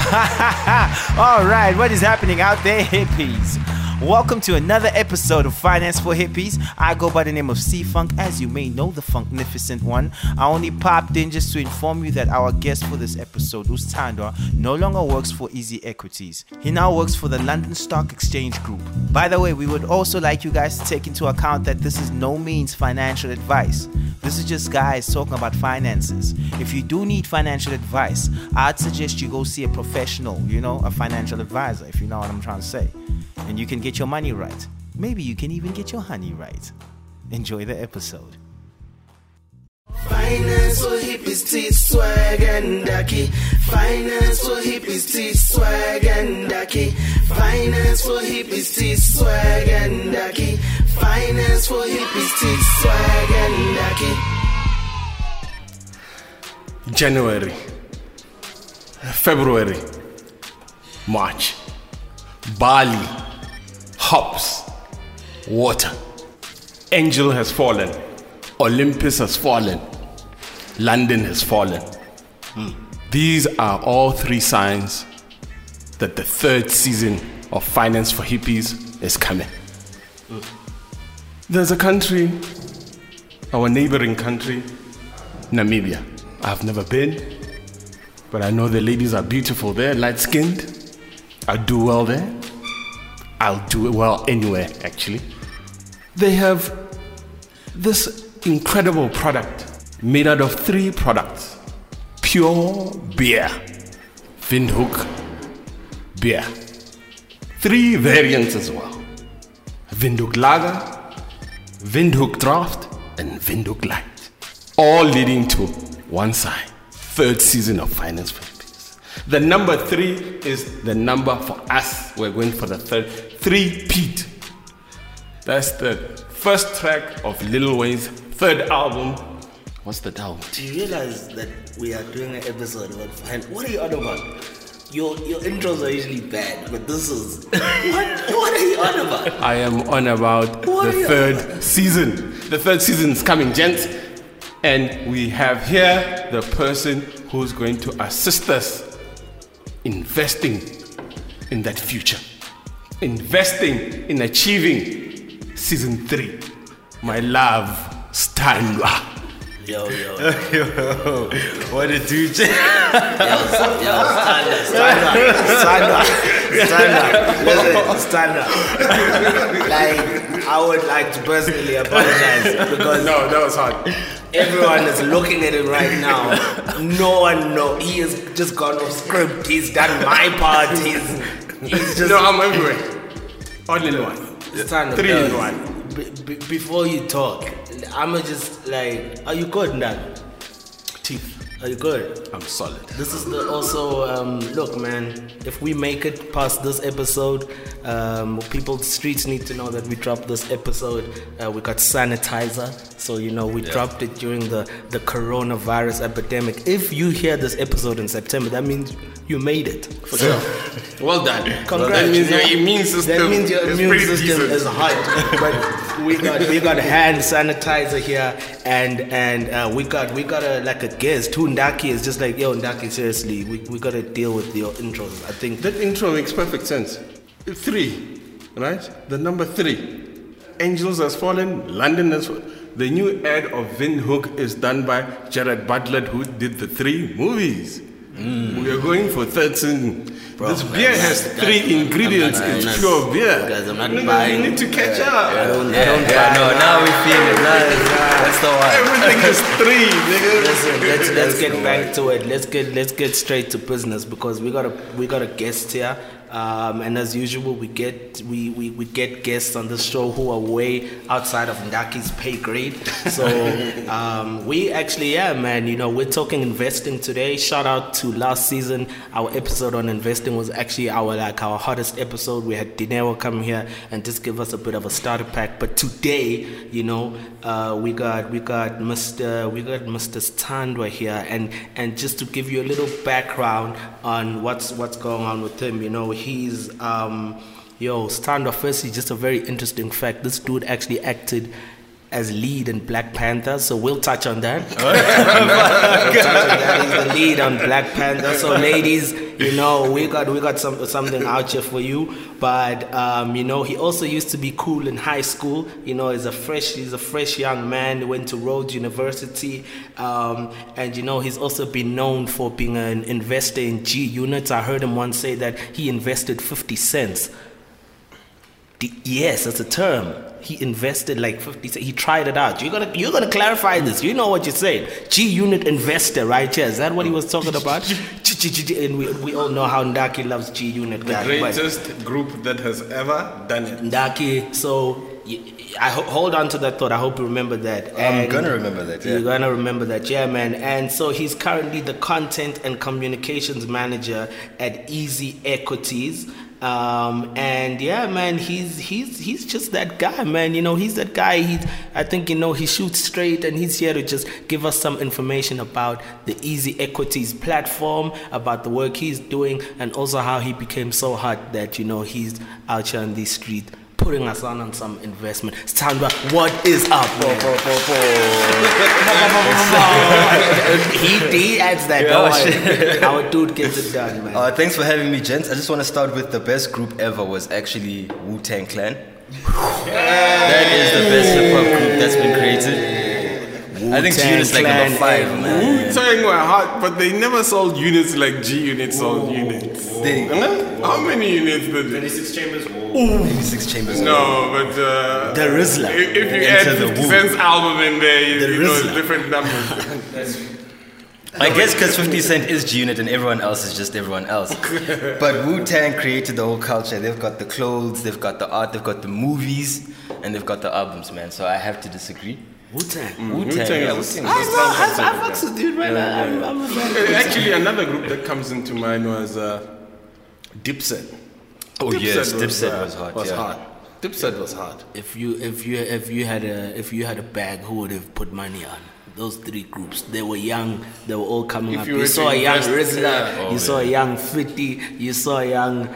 All right, what is happening out there, hippies? Welcome to another episode of Finance for Hippies. I go by the name of C-Funk, as you may know, the Funknificent one. I only popped in just to inform you that our guest for this episode, Usthandwa, no longer works for Easy Equities. He now works for the London Stock Exchange Group. By the way, we would also like you guys to take into account that this is no means financial advice. This is just guys talking about finances. If you do need financial advice, I'd suggest you go see a professional, a financial advisor, if you know what I'm trying to say. And you can get your money right. Maybe you can even get your honey right. Enjoy the episode. Finance for hippies, tea, swag and ducky. Finance for hippies, tea, swag and ducky. Finance for hippies, tea, swag and ducky. Finance for hippies, tea, swag and ducky. January, February, March, Bali, hops, water. Angel has fallen. Olympus has fallen. London has fallen. These are all three signs that the third season of Finance for Hippies is coming. There's a country, our neighboring country, Namibia. I've never been, but I know the ladies are beautiful there, light-skinned. I do well there. I'll do well anywhere, actually. They have this incredible product made out of three products. Pure beer. Windhoek beer. Three variants as well. Windhoek Lager, Windhoek Draft, and Windhoek Light. All leading to one sign. Third season of Finance for Hippies. The number 3 is the number for us. We're going for the third. 3-peat. That's the first track of Lil Wayne's third album. What's the album? Do you realize that we are doing an episode about finance? What are you on about? Your intros are usually bad, but this is... What are you on about? I am on about the third season. The third season is coming, gents. And we have here the person who's going to assist us investing in that future. Investing in achieving season 3. My love, Stanwa. Yo. What a dude. Stanwa. Like, I would like to personally apologize because... No, that was hard. Everyone is looking at him right now. No one knows. He has just gone off script. He's done my part. He's just... No, I'm everywhere. All in one. Stand up, 3 in 1. Before you talk, I'ma just like, are you good, Ndan? Teeth. Are you good? I'm solid. This is look, man, if we make it past this episode, people, the streets need to know that we dropped this episode. We got sanitizer, so we dropped it during the coronavirus epidemic. If you hear this episode in September, that means you made it. For sure. Well done. Congrats. That means your immune system. That means your immune system is hot. But we got hand sanitizer here, and we got a guest. Who Ndaki is just like, yo, Ndaki, seriously, we gotta deal with your intros. I think that intro makes perfect sense. 3, right? The number 3. Angels has fallen. London has fallen. The new ad of Windhoek is done by Jared Butler, who did the 3 movies. We are going for third season. Bro, this beer has 3 ingredients. It's pure beer. Guys, I'm not buying. You need to catch up. I don't Now we feel it. That's the one. Everything is 3, nigga. Listen, let's get back to it. Let's get straight to business because we got a guest here. And as usual, we get guests on this show who are way outside of Ndaki's pay grade. So we actually, we're talking investing today. Shout out to last season. Our episode on investing was actually our hottest episode. We had Dinero come here and just give us a bit of a starter pack. But today, we got Mr. Stanwa here, and just to give you a little background on what's going on with him, he's Stanwa, firstly, just a very interesting fact. This dude actually acted as lead in Black Panther, so we'll touch on that. We'll touch on that. He's the lead on Black Panther. So ladies, you know, we got something out here for you. But you know, he also used to be cool in high school. You know, he's a fresh young man. He went to Rhodes University, and you know, he's also been known for being an investor in G Units. I heard him once say that he invested 50 cents. Yes, that's a term. He invested like 50 cents. He tried it out. You're gonna clarify this. You know what you're saying. G Unit investor, right here. Is that what he was talking about? And we all know how Ndaki loves G Unit. The greatest group that has ever done it. Ndaki. So hold on to that thought. I hope you remember that. I'm gonna remember that. Yeah. You're gonna remember that, yeah, man. And so he's currently the content and communications manager at Easy Equities. And yeah, man, he's just that guy, man. You know, he's that guy. I think, you know, he shoots straight, and he's here to just give us some information about the Easy Equities platform, about the work he's doing, and also how he became so hot that, you know, he's out here on the street putting us on some investment. Sandra, what is up? He adds that. Our dude gets it done, man. Thanks for having me, gents. I just want to start with the best group ever was actually Wu-Tang Clan. That is the best hip-hop group that's been created. I think G Unit's like number 5, man. Wu-Tang were hot, but they never sold units like G Unit sold units. How many units did they? 26 chambers. 26 chambers. No, but the Rizla. If you add 50 Cent's album in there, you know it's different numbers. I guess because 50 Cent is G Unit and everyone else is just everyone else. But Wu-Tang created the whole culture. They've got the clothes, they've got the art, they've got the movies, and they've got the albums, man. So I have to disagree. Wu-Tang. Wu-Tang. I fucks with dude, right? I'm a fan. Actually, another group that comes into mind was Dipset. Oh yes, Dipset was hot. Hot. Dipset was hot. If you had a bag, who would have put money on? Those 3 groups. They were young. They were all coming up. You saw a young Rizla. You saw a young 50. You saw a young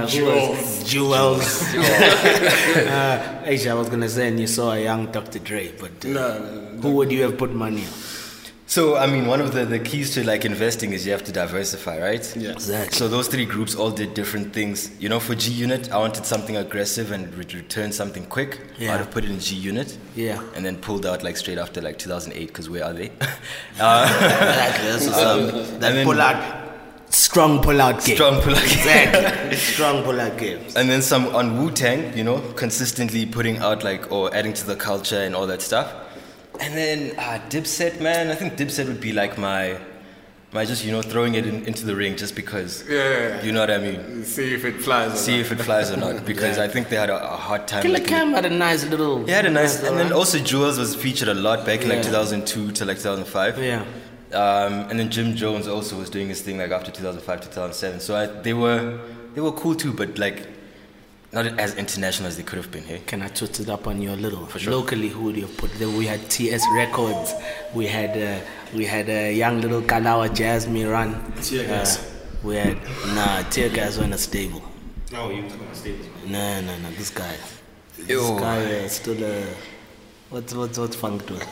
Jewels. Actually, I was gonna say, and you saw a young Dr. Dre. But who would you have put money on? So, I mean, one of the keys to like investing is you have to diversify, right? Yeah. Exactly. So those 3 groups all did different things. You know, for G Unit, I wanted something aggressive and return something quick. Yeah. I'd have put it in G Unit. Yeah. And then pulled out like straight after like 2008, because where are they? Exactly. That's that pull-out. Strong pull-out game. Strong pull-out game. Exactly. Strong pull-out games. And then some on Wu-Tang, you know, consistently putting out like, or adding to the culture and all that stuff. And then Dipset, man. I think Dipset would be like my just, you know, throwing it into the ring just because. Yeah. You know what I mean? See if it flies or not. Because I think they had a hard time. Killer Cam had a nice little. He had a nice, and then also Jewels was featured a lot back in like 2002 to like 2005. Yeah. And then Jim Jones also was doing his thing like after 2005 to 2007. So they were cool too, but like not as international as they could have been. Hey, can I twist it up on your little? For sure. Locally, who would you have put? Then we had TS Records. We had a young little Kalawa Jasmine run. Tear Gas. We had Tear Gas on a stable. Oh, you talking about stables? No. This guy. Ew. This guy is still a. What's funk to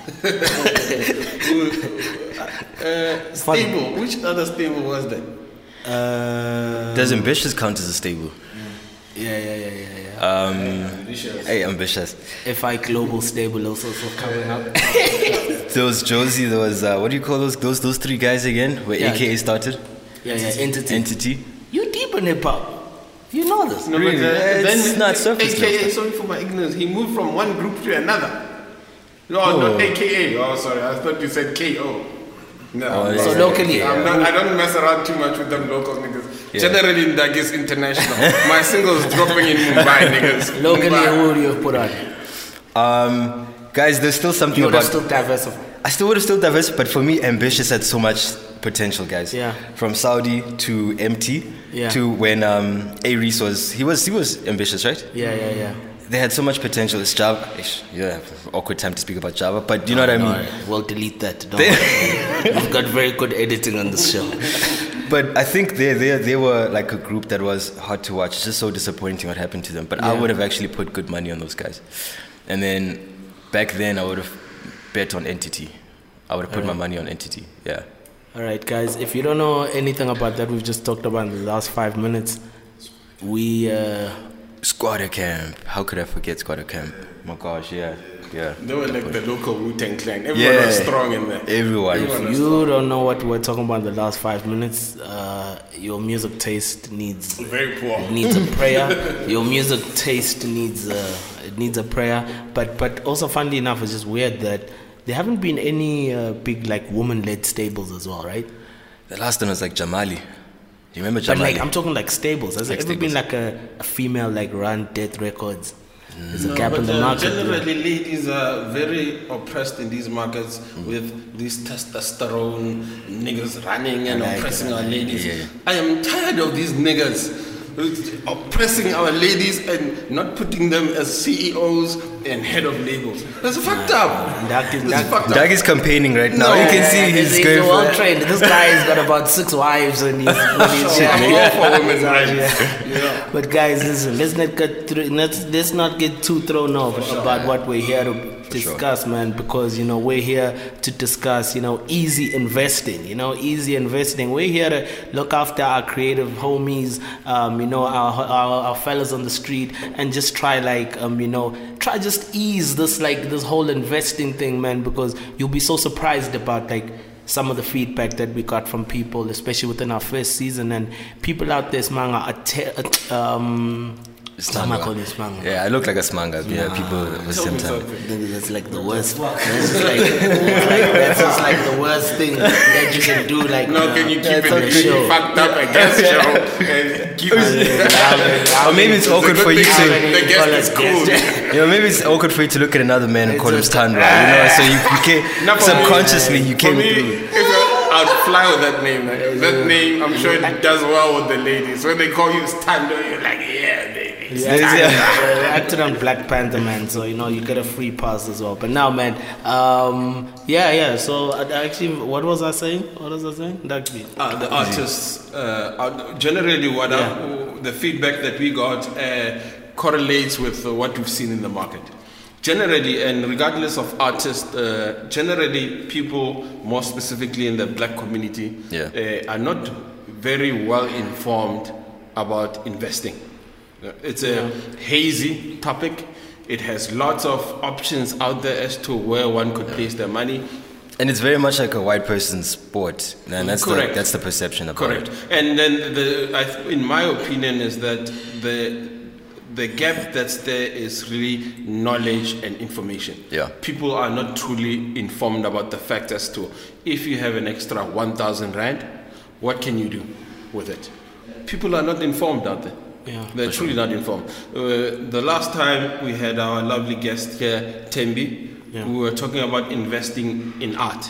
it? Stable. Which other stable was that? Does Ambitious count as a stable? Yeah. Hey, Ambitious. FI Global Stable also coming up. There was Josie, there was, what do you call those 3 guys again? Where AKA started? Yeah, Entity. You deep in hip hop. You know this. No, really? It's not surface AKA, level. sorry for my ignorance, he moved from one group to another. No, not AKA. Oh, sorry, I thought you said KO. No. So locally. I don't mess around too much with them local niggas. Yeah. Generally, Ndagis international. My singles dropping in Mumbai, niggas. Locally, who would you have put on? Guys, there's still something you would about... have still diversified. I would have still diversified, but for me, Ambitious had so much potential, guys. Yeah. From Saudi to MT to when A-Reese was ambitious, right? Yeah. They had so much potential. It's Java. Awkward time to speak about Java, but you know what I mean? We'll delete that. Don't worry. We've got very good editing on this show. But I think they were like a group that was hard to watch. It's just so disappointing what happened to them. But I would have actually put good money on those guys. And then back then I would have bet on Entity. I would have put my money on Entity. Yeah. All right, guys. If you don't know anything about that, we've just talked about in the last 5 minutes. We Squatter Camp. How could I forget Squatter Camp? My gosh, yeah. They were like the local Wu-Tang Clan. Everyone was strong in there. Everyone. If you don't know what we're talking about in the last 5 minutes, your music taste needs Very poor. needs a prayer. Your music taste needs a prayer. But also, funnily enough, it's just weird that there haven't been any big like woman-led stables as well, right? The last one was like Jamali. Do you remember Jamali? But like I'm talking like stables. Has there Like ever been stables. like a female like run Death Records? There's a gap But in the market. generally, ladies are very oppressed in these markets with these testosterone niggas running and I like oppressing it. our ladies. Yeah. I am tired of these niggas oppressing our ladies and not putting them as CEOs and head of labels. That's fucked up. That's fucked up. Doug is campaigning right now. No. You can see he's he's going well for trained. This guy has got about 6 wives and he's I'm all for women's rights. Yeah. But guys, listen, let's not get too thrown off about what we're here to discuss, man, because we're here to discuss easy investing. Easy investing. We're here to look after our creative homies, our fellas on the street, and just try try just ease this whole investing thing, man, because you'll be so surprised about some of the feedback that we got from people, especially within our first season, and people out there, smanga, Smanga. Yeah, I look like a smanga. Yeah, people at the same time. That's like the worst. That's just like the worst thing that you can do. Like, No, can you keep that's it on the really show. fucked up, I guess, show, and keep it. Or maybe it's awkward for you to. The guest is cool. Maybe it's awkward for you to look at another man and call him Standra. So you Not for subconsciously me. you came For me, through. I'd fly with that name. That name, I'm sure it does well with the ladies. When they call you Stando, you're like, yeah, baby. I acted on Black Panther, man, so you get a free pass as well. But now, man, so actually, what was I saying? The artists, generally, the feedback that we got correlates with what we've seen in the market. Generally, and regardless of artists, generally people, more specifically in the black community, are not very well informed about investing. It's a hazy topic. It has lots of options out there as to where one could place their money. And it's very much like a white person's sport, and that's Correct. that's the perception about Correct. it. And then in my opinion, is that the gap that's there is really knowledge and information. Yeah. People are not truly informed about the fact as to if you have an extra 1,000 rand, what can you do with it? People are not informed out there. Yeah. They're truly not informed. The last time we had our lovely guest here, Tembi, we were talking about investing in art.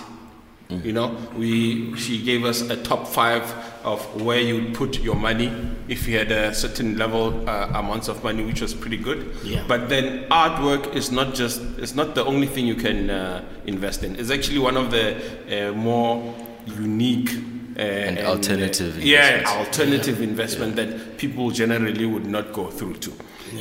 She gave us a top 5 of where you'd put your money if you had a certain level amounts of money, which was pretty good. Yeah. But then artwork is not the only thing you can invest in. It's actually one of the more unique And alternative alternative investment that people generally would not go through to.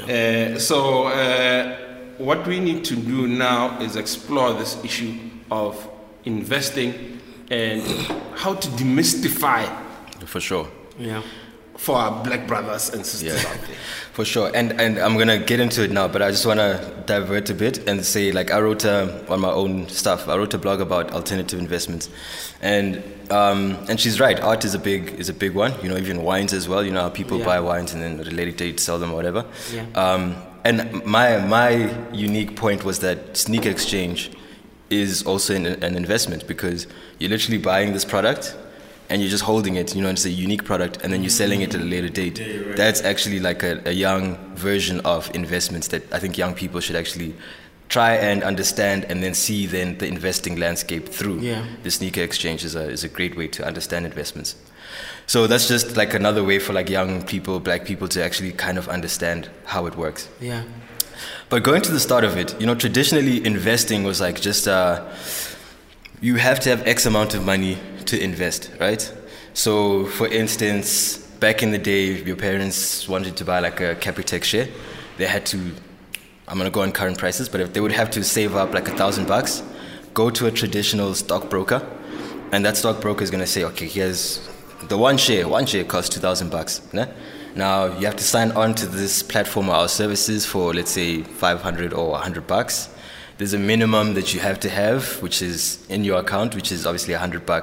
What we need to do now is explore this issue of investing and how to demystify For sure. Yeah. for our black brothers and sisters out there. For sure. And I'm going to get into it now, but I just want to divert a bit and say, I wrote on my own stuff, I wrote a blog about alternative investments. And she's right, art is a big one, even wines as well, how people buy wines and then at a later date sell them or whatever. Yeah. And my unique point was that sneaker exchange is also an investment, because you're literally buying this product and you're just holding it, it's a unique product, and then you're selling it at a later date. Yeah, right. That's actually like a young version of investments that I think young people should actually try and understand, and then see then the investing landscape through. Yeah. The sneaker exchange is a great way to understand investments. So that's just like another way for young people, black people, to actually kind of understand how it works. Yeah. But going to the start of it, traditionally investing was just you have to have X amount of money to invest, right? So for instance, back in the day, if your parents wanted to buy a Capitec share, they had to I'm gonna go on current prices, but if they would have to save up like $1,000, go to a traditional stockbroker, and that stockbroker is gonna say, okay, here's the one share costs $2,000. Né? Now you have to sign on to this platform or our services for, let's say, $500 or $100. There's a minimum that you have to have, which is in your account, which is obviously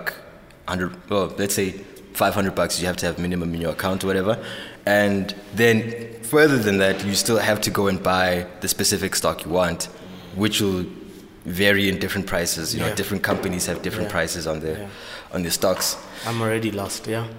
let's say $500 you have to have minimum in your account or whatever. And then further than that, you still have to go and buy the specific stock you want, which will vary in different prices. You know, different companies have different prices on their stocks. I'm already lost, yeah.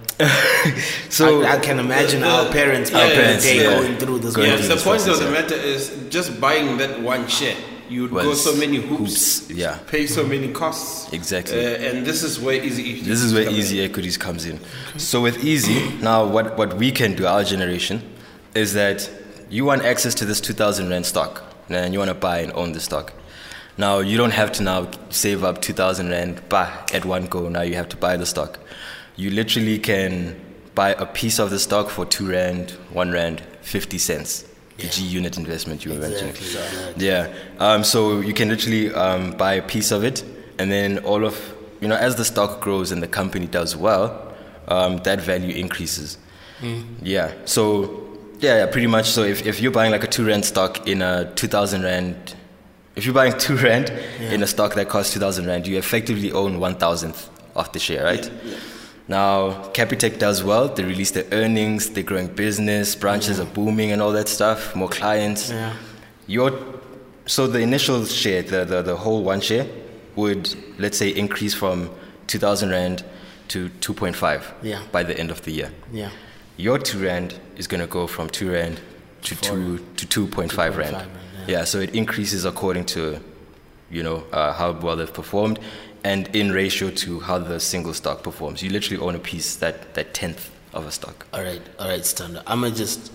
So I can imagine our parents going through this. Yeah, the point of the matter is just buying that one share. You would go so many hoops, pay so many costs. Exactly. And this is where Easy Equities comes in. So with Easy, now what we can do, our generation, is that you want access to this 2,000 Rand stock, and you want to buy and own the stock. Now, you don't have to now save up 2,000 Rand at one go. Now you have to buy the stock. You literally can buy a piece of the stock for 2 Rand, 1 Rand, 50 cents. The G unit investment you were mentioning. Yeah. So you can literally buy a piece of it, and then as the stock grows and the company does well, that value increases. Yeah. So, pretty much. So if you're buying like a 2 Rand stock in a 2,000 Rand, if you're buying 2 Rand in a stock that costs 2,000 Rand, you effectively own 1,000th of the share, right? Yeah. Now, Capitec does well. They release their earnings. They're growing business. Branches are booming and all that stuff. More clients. Yeah. So the initial share, the whole one share, would, let's say, increase from 2,000 Rand to 2.5 by the end of the year. Yeah. Your 2 Rand is going to go from 2 Rand to 2.5 Rand. Yeah. So it increases according to, how well they've performed, and in ratio to how the single stock performs. You literally own a piece, that 10th of a stock. All right, Standard. I'm gonna just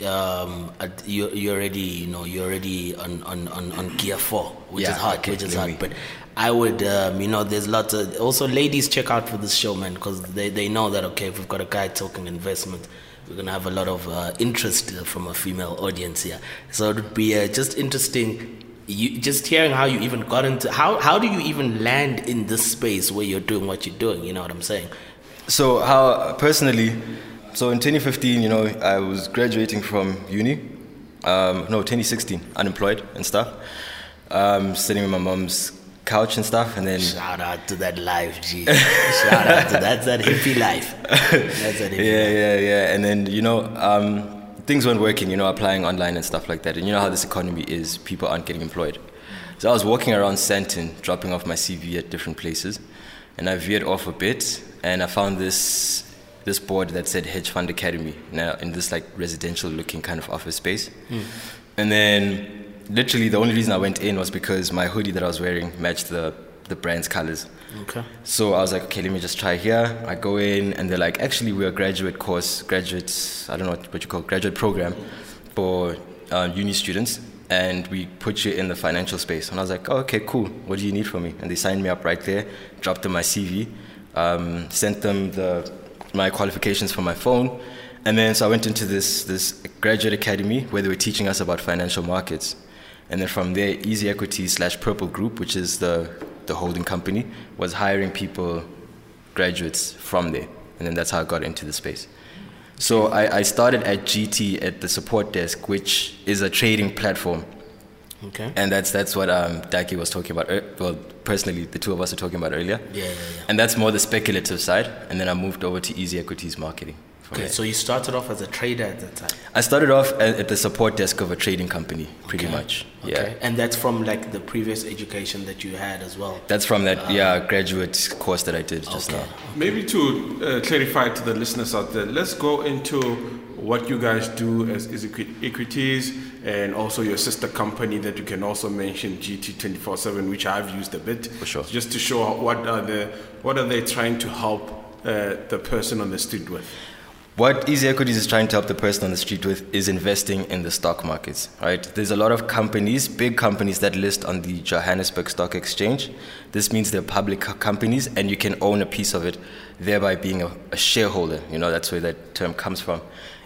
you're already on gear 4, which is hard, But I would, there's lots of also ladies check out for this show, man, because they know that if we've got a guy talking investment, we're gonna have a lot of interest from a female audience here. So it would be just interesting. Just hearing how you even got into how do you even land in this space where you're doing what you're doing, you know what I'm saying? So how personally, so in 2015, I was graduating from uni, 2016, unemployed and stuff, sitting on my mom's couch and stuff, and then shout out to that life, G. Shout out to that's that hippie life. That's that hippie life. And then things weren't working, applying online and stuff like that. And you know how this economy is, people aren't getting employed. So I was walking around Sandton, dropping off my CV at different places, and I veered off a bit, and I found this board that said Hedge Fund Academy, now in this like residential looking kind of office space. And then literally the only reason I went in was because my hoodie that I was wearing matched the brand's colors. Okay. So I was like, okay, let me just try here. I go in, and they're like, actually, we're a graduate program for uni students, and we put you in the financial space. And I was like, oh, okay, cool. What do you need from me? And they signed me up right there, dropped them my CV, sent them my qualifications from my phone. And then so I went into this graduate academy where they were teaching us about financial markets. And then from there, Easy Equities / Purple Group, which is the holding company, was hiring people, graduates from there. And then that's how I got into the space. So I started at GT at the support desk, which is a trading platform. Okay. And that's what Daki was talking about. Well, personally, the two of us are talking about earlier. Yeah. And that's more the speculative side. And then I moved over to Easy Equities marketing. Okay, so you started off as a trader at that time? I started off at the support desk of a trading company, pretty much. Okay. Yeah. And that's from like the previous education that you had as well? That's from that graduate course that I did just now. Maybe to clarify to the listeners out there, let's go into what you guys do as Equities, and also your sister company that you can also mention, GT247, which I've used a bit. For sure. Just to show what are they trying to help the person on the street with. What Easy Equities is trying to help the person on the street with is investing in the stock markets, right? There's a lot of companies, big companies that list on the Johannesburg Stock Exchange. This means they're public companies and you can own a piece of it, thereby being a shareholder. That's where that term comes from.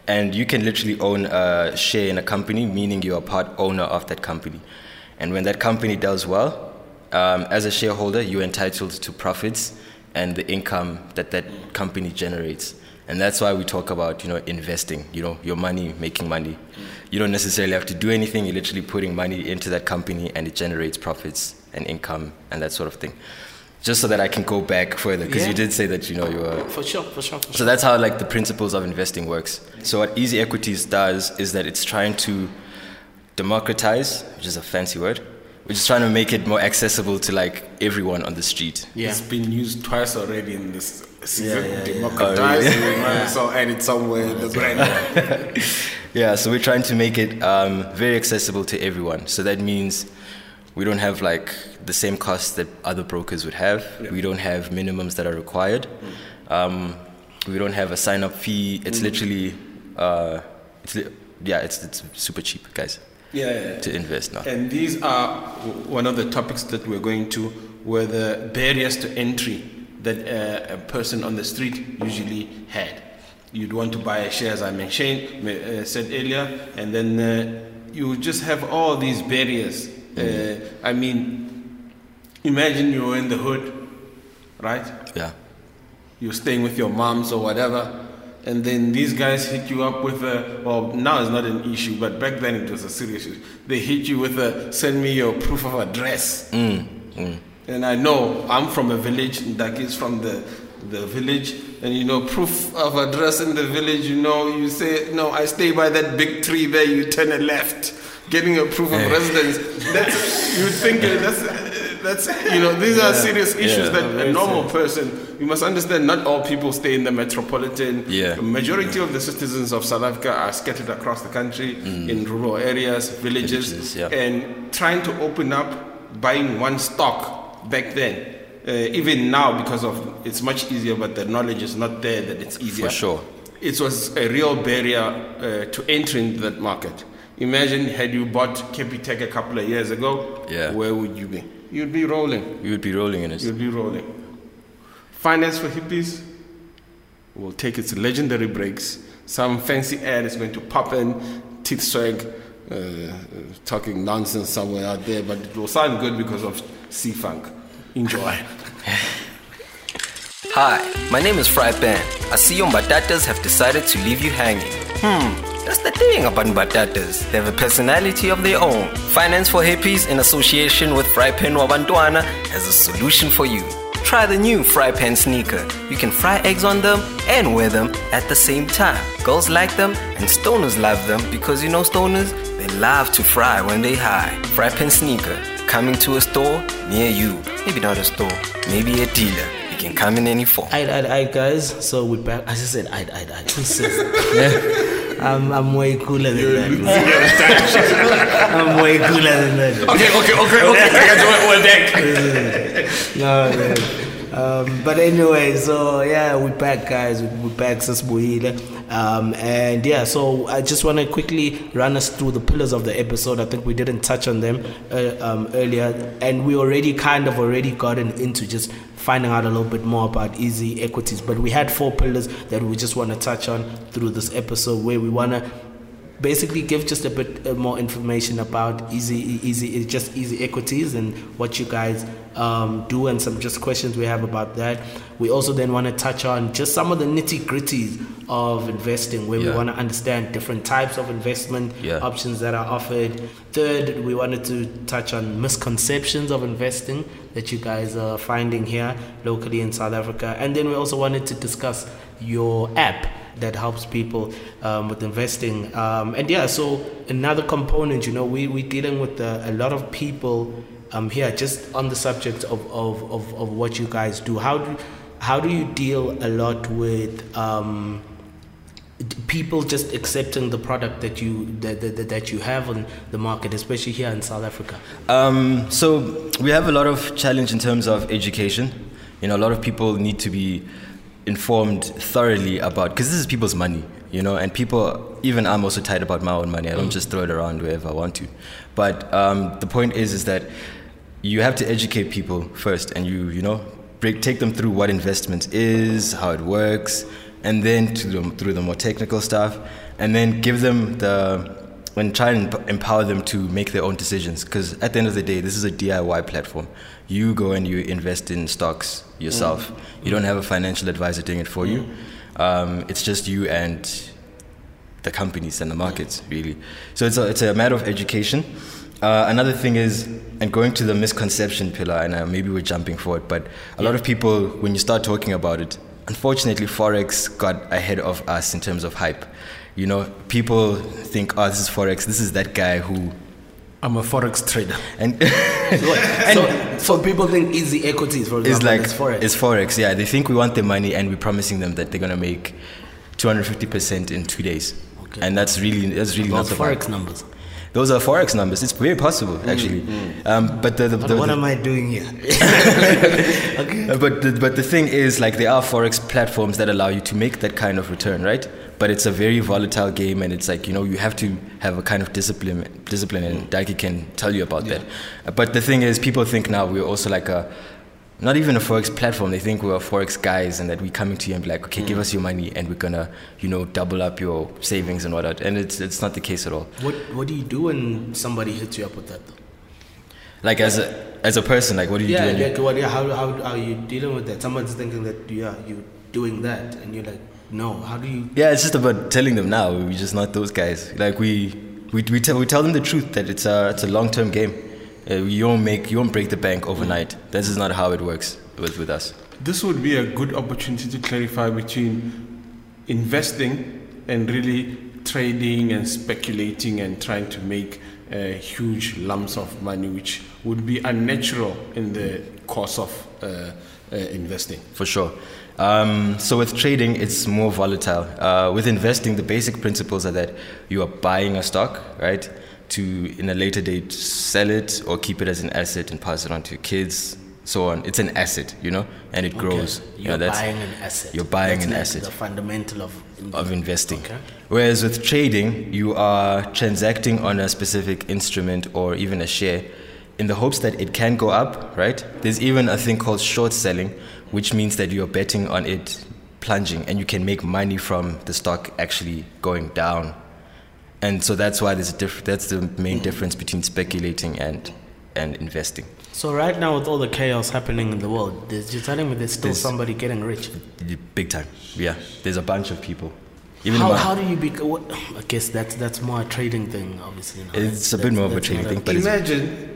And you can literally own a share in a company, meaning you are part owner of that company. And when that company does well, as a shareholder, you're entitled to profits and the income that company generates. And that's why we talk about, investing, your money, making money. You don't necessarily have to do anything. You're literally putting money into that company and it generates profits and income and that sort of thing. Just so that I can go back further, because you did say that, you were... For sure. So that's how, the principles of investing works. So what Easy Equities does is that it's trying to democratize, which is a fancy word, which is trying to make it more accessible to, everyone on the street. Yeah. It's been used twice already in this season. Yeah. Democratize. Oh, really? So add it somewhere in the brand. Yeah, so we're trying to make it very accessible to everyone. So that means we don't have the same costs that other brokers would have. Yeah. We don't have minimums that are required. We don't have a sign-up fee. It's literally, it's super cheap, guys. To invest now. And these are one of the topics that we're going to, were the barriers to entry that a person on the street usually had. You'd want to buy a share, as I mentioned, said earlier, and then you just have all these barriers. Imagine you're in the hood, right? Yeah. You're staying with your moms or whatever, and then these guys hit you up with now it's not an issue, but back then it was a serious issue. They hit you with send me your proof of address. And I know I'm from a village, Ndaki is from the village, and proof of address in the village, you say, no, I stay by that big tree there, you turn a left. Getting a proof of residence, these are serious issues that a normal person, you must understand, not all people stay in the metropolitan. Yeah. The majority of the citizens of South Africa are scattered across the country in rural areas, villages, and trying to open up buying one stock back then. Even now, because of it's much easier, but the knowledge is not there that it's easier. For sure. It was a real barrier to entering that market. Imagine had you bought Capitec a couple of years ago, where would you be? You'd be rolling. You would be rolling in it. You'd be rolling. Finance for Hippies will take its legendary breaks. Some fancy ad is going to pop in, teeth swag, talking nonsense somewhere out there, but it will sound good because of C-Funk. Enjoy. Hi, my name is Fry Pan. I see your batatas have decided to leave you hanging. That's the thing about batatas. They have a personality of their own. Finance for Hippies, in association with Fry Pan Wabantwana, has a solution for you. Try the new Fry Pan sneaker. You can fry eggs on them and wear them at the same time. Girls like them and stoners love them because stoners, they love to fry when they high. Fry Pan sneaker, coming to a store near you. Maybe not a store, maybe a dealer. You can come in any form. Aight, guys. So we're back. I just said aight. Who says I'm way cooler than that. I'm way cooler than that. Okay. No, man. But anyway, so we're back, guys. We're back, Sasbuhile. So I just want to quickly run us through the pillars of the episode. I think we didn't touch on them earlier, and we already gotten into just finding out a little bit more about Easy Equities. But we had 4 pillars that we just want to touch on through this episode, where we want to basically give just a bit more information about Easy Equities and what you guys do, and some just questions we have about that. We also then want to touch on just some of the nitty-gritties of investing, where we want to understand different types of investment options that are offered. Third, we wanted to touch on misconceptions of investing that you guys are finding here locally in South Africa. And then we also wanted to discuss your app that helps people with investing. So another component, we're dealing with a lot of people here just on the subject of what you guys do. How do you deal a lot with people just accepting the product that you have on the market, especially here in South Africa? So we have a lot of challenge in terms of education. A lot of people need to be informed thoroughly about, because this is people's money, and people, even I'm also tight about my own money. I don't just throw it around wherever I want to. But the point is that you have to educate people first, and take them through what investment is, how it works, and then through the more technical stuff, and then give them and try and empower them to make their own decisions. Because at the end of the day, this is a DIY platform. You go and you invest in stocks yourself. You don't have a financial advisor doing it for you. It's just you and the companies and the markets, really. So it's a matter of education. Another thing is, and going to the misconception pillar, and maybe we're jumping forward, but a lot of people, when you start talking about it, unfortunately, Forex got ahead of us in terms of hype. You know, people think, oh, this is Forex, this is that guy who... I'm a Forex trader. And so people think easy equities, for example, it's Forex. It's Forex, yeah. They think we want their money and we're promising them that they're going to make 250% in 2 days. Okay. And that's really not the Forex numbers. Those are Forex numbers. It's very possible, actually. But what am I doing here? Okay. But the thing is, like, there are Forex platforms that allow you to make that kind of return, right? But it's a very volatile game, and it's like, you know, you have to have a kind of discipline, and Daki can tell you about that. But the thing is, people think now we're also like not even a Forex platform. They think we're Forex guys, and that we're coming to you and be like, okay, give us your money, and we're gonna, you know, double up your savings and whatnot. And it's not the case at all. What do you do when somebody hits you up with that, though? Like as a person, like, what do you do? How are you dealing with that? Someone's thinking that you're doing that, and you're like, no. How do you? Yeah, it's just about telling them now. We're just not those guys. Like we tell them the truth that it's a long-term game. You won't break the bank overnight. This is not how it works with us. This would be a good opportunity to clarify between investing and really trading and speculating and trying to make huge lumps of money, which would be unnatural in the course of investing. For sure. So with trading, it's more volatile. With investing, the basic principles are that you are buying a stock, right, to in a later date sell it or keep it as an asset and pass it on to your kids, so on. It's an asset, you know, and it grows. You're buying an asset. You're buying that's an like asset. The fundamental of investing. Okay. Whereas with trading, you are transacting on a specific instrument or even a share in the hopes that it can go up, right? There's even a thing called short selling, which means that you're betting on it plunging and you can make money from the stock actually going down. And so that's why that's the main difference between speculating and investing. So right now, with all the chaos happening in the world, you're telling me there's still somebody getting rich? Big time, yeah. There's a bunch of people. Even how do you I guess that's more a trading thing, obviously. It's a bit more of a trading thing. But imagine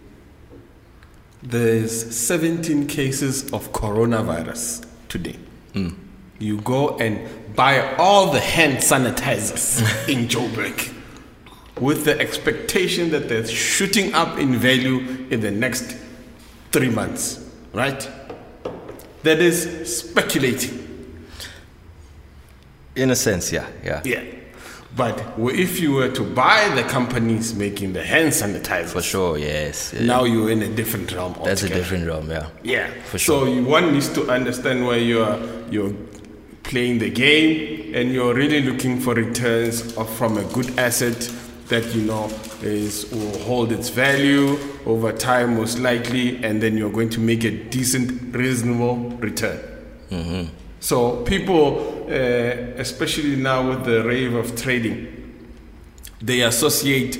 there's 17 cases of coronavirus today. You go and buy all the hand sanitizers in Joburg with the expectation that they're shooting up in value in the next 3 months, right? That is speculating. In a sense, yeah. But if you were to buy the companies making the hand sanitizers, for sure, yes. Now you're in a different realm altogether. That's a different realm, yeah. Yeah, for sure. So one needs to understand where you're playing the game, and you're really looking for returns from a good asset that you know will hold its value over time, most likely, and then you're going to make a decent, reasonable return. Mm-hmm. So people, especially now with the rave of trading, they associate,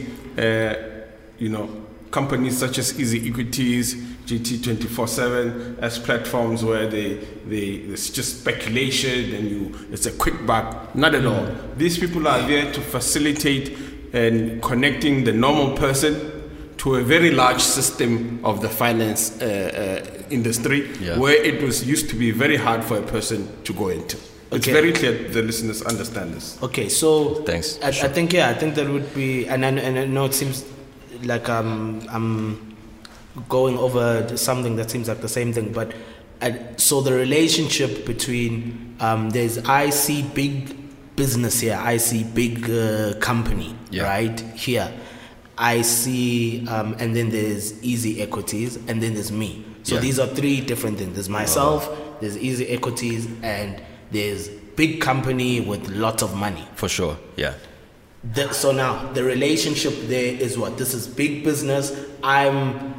companies such as Easy Equities, GT247 as platforms where it's just speculation and it's a quick buck. Not at all. These people are there to facilitate and connecting the normal person to a very large system of the finance industry, where it used to be very hard for a person to go into. It's very clear the listeners understand this. Okay, so thanks. I think that would be, and I know it seems like I'm going over something that seems like the same thing, but so the relationship between I see big business here, I see big company right here, I see and then there's Easy Equities, and then there's me. So these are three different things. There's myself, there's Easy Equities, and there's big company with lots of money. For sure, yeah. So now the relationship there is what? This is big business. I'm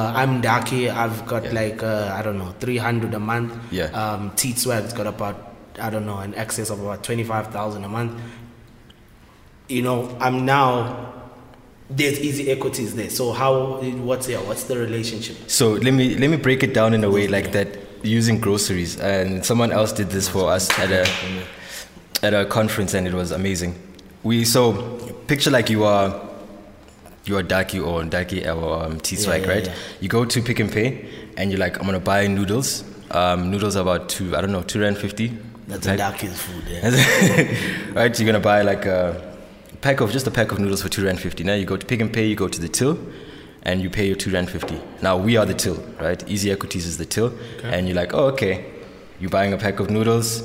Daki. I've got like 300 a month. Yeah. T Swag's got about I don't know, an excess of about 25,000 a month. You know, I'm now, there's easy equities there. So what's the relationship? So let me break it down in a way like that, using groceries. And someone else did this for us at a conference, and it was amazing. So picture like you are Daki or T-Swag, right? Yeah. You go to Pick and Pay and you're like, I'm gonna buy noodles. Noodles are about $2.50. That's right? Daki's food, yeah. Right, you're gonna buy like a pack of noodles for $2.50. Now you go to Pick and Pay, you go to the till, and you pay your $2.50. Now we are the till, right? Easy Equities is the till, and you're like, oh, okay, you're buying a pack of noodles.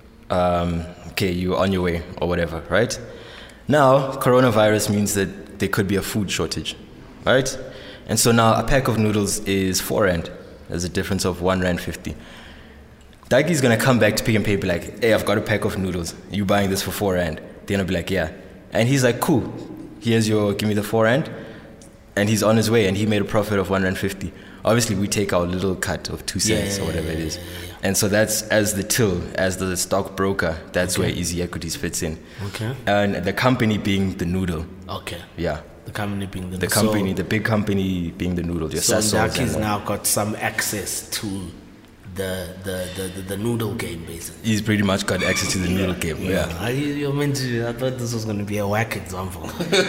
Okay, you're on your way or whatever, right? Now coronavirus means that there could be a food shortage, right? And so now a pack of noodles is 4 rand. There's a difference of R1.50. Daki's gonna come back to Pick and Pay, be like, hey, I've got a pack of noodles. You buying this for 4 rand? They're gonna be like, yeah. And he's like, cool. Here's give me the 4 rand. And he's on his way, and he made a profit of R1.50. Obviously, we take our little cut of 2 cents or whatever it is. And so that's as the till, as the stockbroker, that's where Easy Equities fits in. Okay. And the company being the noodle. Okay. Yeah. The company being the company, the big company being the noodle. So Daki's now got some access to the noodle game, basically. He's pretty much got access to the noodle game. Yeah. You're meant to. I thought this was going to be a whack example.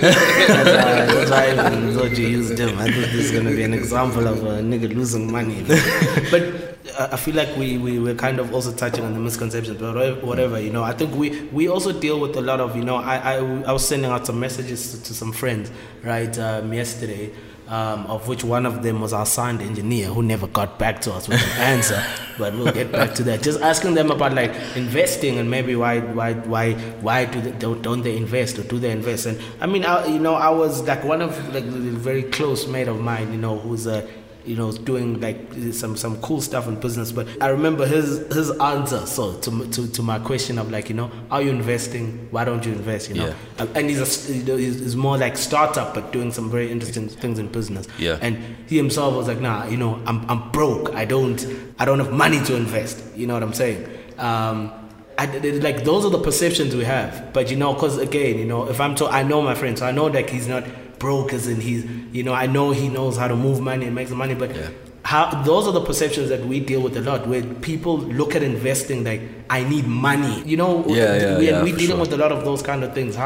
That's why I even thought you used him. I thought this is going to be an example of a nigga losing money. But I feel like we're kind of also touching on the misconceptions, but whatever, you know. I think we also deal with a lot of, you know, I was sending out some messages to some friends, right, yesterday. Of which one of them was our sound engineer who never got back to us with an answer, but we'll get back to that. Just asking them about like investing and maybe why don't they invest, or do they invest? And I mean, I was like one of like a very close mate of mine, you know, who's doing like some cool stuff in business. But I remember his answer to my question of like, you know, are you investing? Why don't you invest? You know, and he's more like startup, but doing some very interesting things in business. Yeah. And he himself was like, nah, you know, I'm broke. I don't have money to invest. You know what I'm saying? Like those are the perceptions we have. But you know, because again, you know, I know my friend, so I know like he's not broke as in he's, you know, I know he knows how to move money and make some money, but those are the perceptions that we deal with a lot, where people look at investing like, I need money, you know. We're dealing with a lot of those kind of things.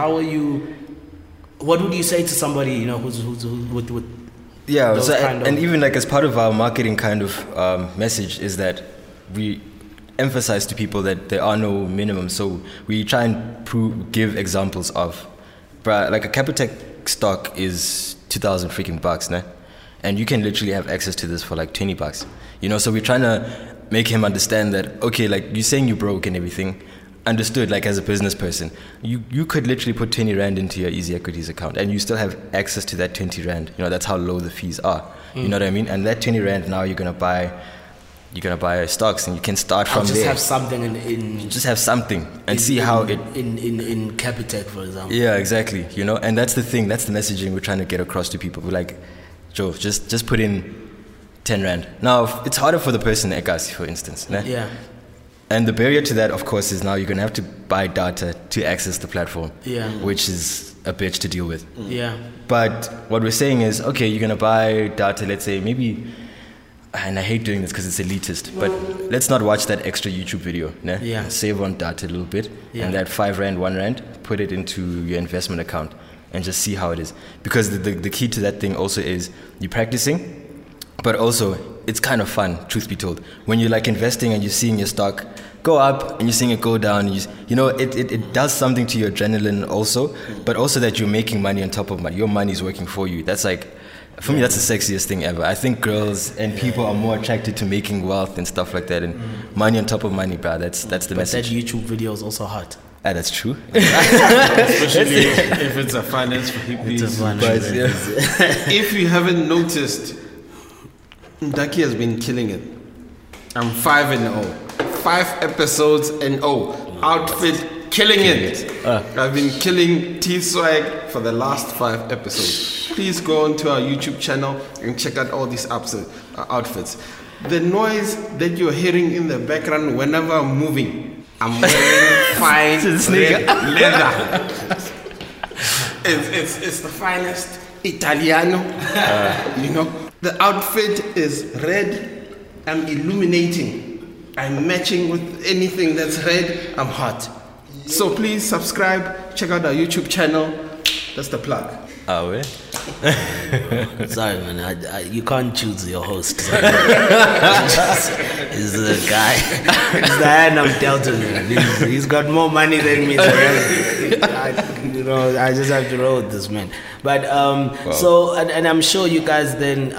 What would you say to somebody, you know, who's with those and even like as part of our marketing kind of message is that we emphasize to people that there are no minimums. So we try and give examples of, like a Capitec stock is $2,000 freaking bucks, né? And you can literally have access to this for like $20, you know. So we're trying to make him understand that, okay, like you're saying you broke and everything, understood, like as a business person, you could literally put 20 rand into your Easy Equities account and you still have access to that 20 rand. You know, that's how low the fees are. You know what I mean? And that 20 rand now you're gonna buy stocks, and you can start from there. Have something in just have something and see how it in Capitec, for example. Yeah, exactly. You know, and that's the thing. That's the messaging we're trying to get across to people. We're like, Joe, just put in 10 rand. Now it's harder for the person at Ekasi, for instance. Né? Yeah. And the barrier to that, of course, is now you're gonna have to buy data to access the platform. Yeah. Which is a bitch to deal with. Yeah. But what we're saying is, okay, you're gonna buy data. Let's say maybe. And I hate doing this because it's elitist, but let's not watch that extra YouTube video. Né? Yeah. Save on data a little bit, and that 5 rand, 1 rand, put it into your investment account and just see how it is. Because the key to that thing also is you're practicing, but also it's kind of fun, truth be told. When you're like investing and you're seeing your stock go up and you're seeing it go down, you know, it does something to your adrenaline also, but also that you're making money on top of money. Your money's working for you. That's like, for me, that's the sexiest thing ever. I think girls and people are more attracted to making wealth and stuff like that, and money on top of money, bro. That's the message. That YouTube video is also hot. That's true. Especially if it's a finance for hippies. If you haven't noticed, Daki has been killing it. I'm 5-0. 5 episodes and outfit killing it. I've been killing T-Swag for the last 5 episodes. Please go onto our YouTube channel and check out all these outfits. The noise that you're hearing in the background whenever I'm moving, I'm wearing fine red leather. It's the finest Italiano. The outfit is red. I'm illuminating. I'm matching with anything that's red. I'm hot. So please subscribe. Check out our YouTube channel. That's the plug. Ah, ouais? Sorry, man. You can't choose your host. He's the guy. He's the hand I'm dealt with. He's got more money than me. I just have to roll with this man. But so, and I'm sure you guys then,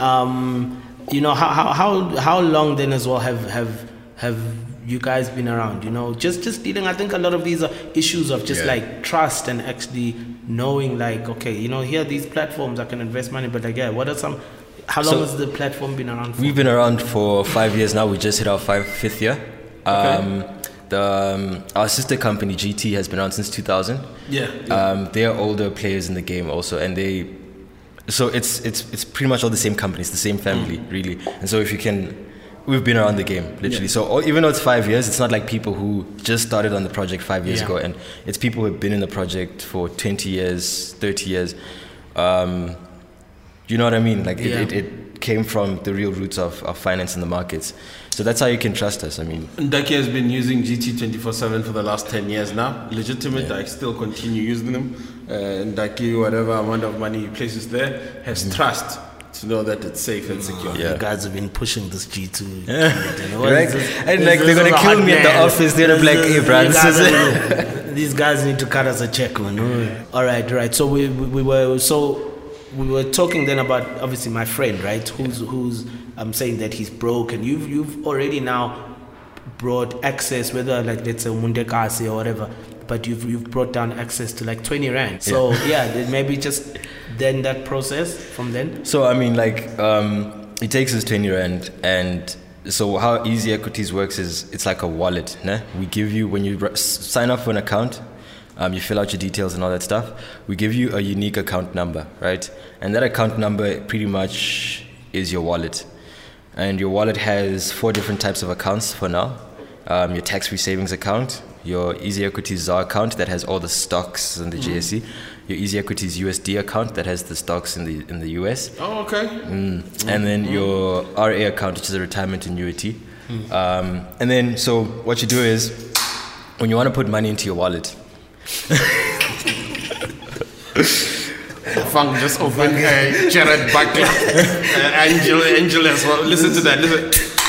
how long then as well have you guys been around? Just dealing. I think a lot of these are issues of just like trust and actually knowing, like, okay, here are these platforms I can invest money, but like, what are some? How long has the platform been around for? We've been around for 5 years now. We just hit our fifth year. Okay. Our sister company GT has been around since 2000. They are older players in the game also, and it's pretty much all the same companies, the same family, really. And so we've been around the game, literally. So even though it's 5 years, it's not like people who just started on the project 5 years ago, and it's people who have been in the project for 20 years, 30 years. You know what I mean? Like it came from the real roots of finance in the markets. So that's how you can trust us. I mean, Ndaki has been using GT 24/7 for the last 10 years now. Legitimate. I still continue using them. Ndaki, whatever amount of money he places there, has trust to know that it's safe and secure. You guys have been pushing this G2. Right? And like they're gonna kill me at the office. They're like, hey, bro, these guys need to cut us a check, man. All right. So we were talking then about obviously my friend, right? Who's I'm saying that he's broke, and you've already now brought access, whether like let's say Mundekasi or whatever, but you've brought down access to like 20 rand. So then maybe just then that process from then. So I mean, like it takes us 20 rand, and so how Easy Equities works is it's like a wallet. Né? We give you, when you sign up for an account, you fill out your details and all that stuff. We give you a unique account number, right? And that account number pretty much is your wallet. And your wallet has 4 different types of accounts for now. Your tax-free savings account, your Easy Equities ZAR account that has all the stocks in the JSE, your Easy Equities USD account that has the stocks in the US. Oh, okay. And then your RA account, which is a retirement annuity. And then, so what you do is, when you want to put money into your wallet, Funk just opened Jared Buckler. Angel as well. Listen to that. Listen.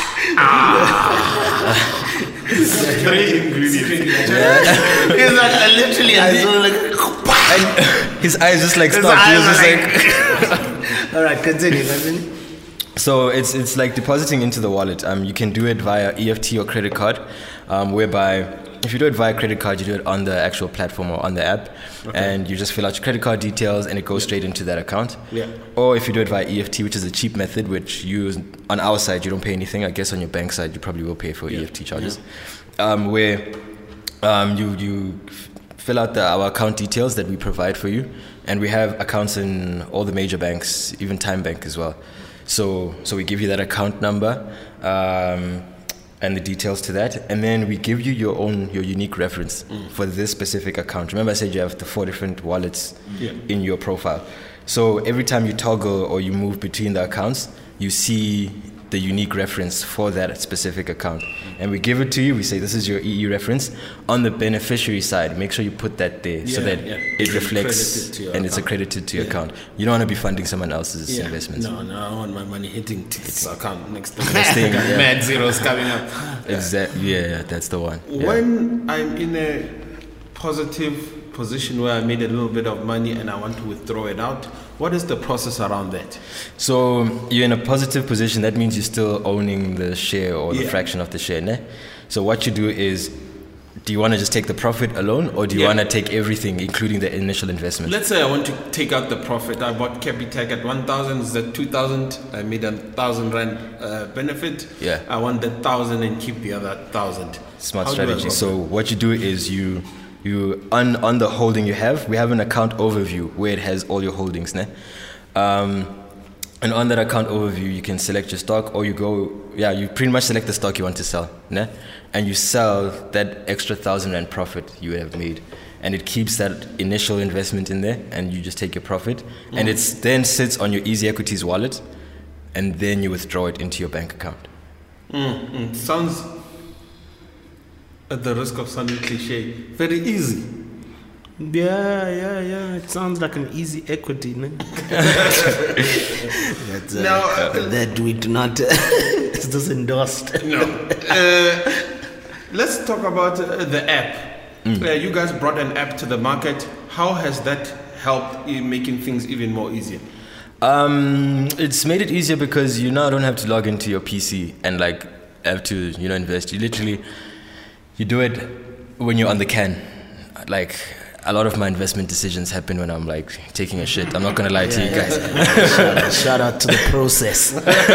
Three ingredients. He's like literally. and his eyes just like stopped. He was just like. All right, continue. So it's like depositing into the wallet. You can do it via EFT or credit card, whereby if you do it via credit card, you do it on the actual platform or on the app, and you just fill out your credit card details and it goes straight into that account. Or if you do it via EFT, which is a cheap method, which on our side you don't pay anything. I guess on your bank side you probably will pay for EFT charges, where you fill out our account details that we provide for you, and we have accounts in all the major banks, even Time Bank as well. So we give you that account number and the details to that, and then we give you your unique reference for this specific account. Remember I said you have the 4 different wallets in your profile. So every time you toggle or you move between the accounts, you see the unique reference for that specific account. And we give it to you, we say this is your EE reference. On the beneficiary side, make sure you put that there so that it reflects and it's accredited to your account. You don't want to be funding someone else's investments. No, I want my money hitting tickets account next thing. Mad zeros coming up. Exactly, that's the one. When I'm in a positive position where I made a little bit of money and I want to withdraw it out, what is the process around that? So you're in a positive position. That means you're still owning the share or the fraction of the share, né? So what you do is, do you want to just take the profit alone, or do you want to take everything, including the initial investment? Let's say I want to take out the profit. I bought Capitec at 1,000. Is that 2,000? I made 1,000 rand benefit. I want the 1,000 and keep the other 1,000. Smart strategy. So what you do is you on the holding you have, we have an account overview where it has all your holdings, né? And on that account overview, you can select your stock, or you pretty much select the stock you want to sell, né? And you sell that extra 1,000 Rand profit you have made. And it keeps that initial investment in there, and you just take your profit. And it then sits on your Easy Equities wallet, and then you withdraw it into your bank account. Sounds, at the risk of sounding cliche, very easy. Yeah. It sounds like an easy equity, no? That we do not. It's just endorsed. No. Let's talk about the app. You guys brought an app to the market. How has that helped in making things even more easier? It's made it easier because you now don't have to log into your PC and like have to, invest. You do it when you're on the can. Like, a lot of my investment decisions happen when I'm like taking a shit. I'm not gonna lie to you guys. Shout out to the process.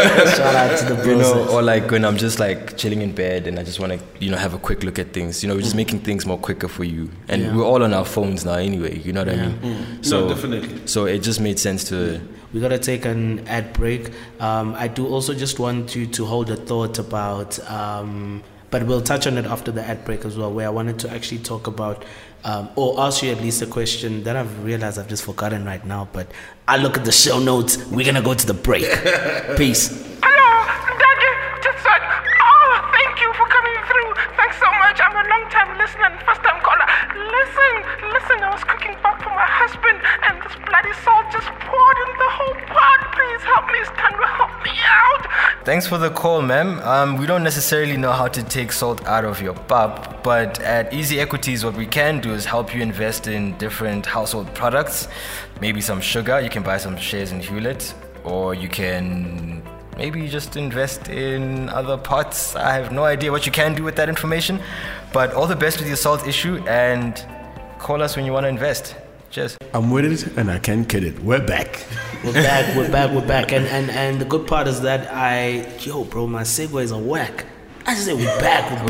Or like when I'm just like chilling in bed and I just want to, have a quick look at things. We're just making things more quicker for you. And we're all on our phones now anyway. You know what I mean? So definitely. So it just made sense to. We gotta take an ad break. I do also just want you to hold a thought about. But we'll touch on it after the ad break as well, where I wanted to actually talk about, or ask you at least a question that I've realized I've just forgotten right now, but I look at the show notes. We're going to go to the break. Peace. Hello, Daddy. Just said, thank you for coming through. Thanks so much. I'm a long-time listener and first-time caller. Listen, I was cooking pap for my husband, and this bloody salt just poured in the whole pot. Please help me, Stanley. Help me out. Thanks for the call, ma'am. We don't necessarily know how to take salt out of your pap, but at Easy Equities, what we can do is help you invest in different household products. Maybe some sugar. You can buy some shares in Hewlett, or you can maybe just invest in other pots. I have no idea what you can do with that information, but all the best with your salt issue, and call us when you want to invest. Cheers. I'm with it and I can't get it. We're back. We're back. And the good part is that bro, my segues are whack. I just say we're back.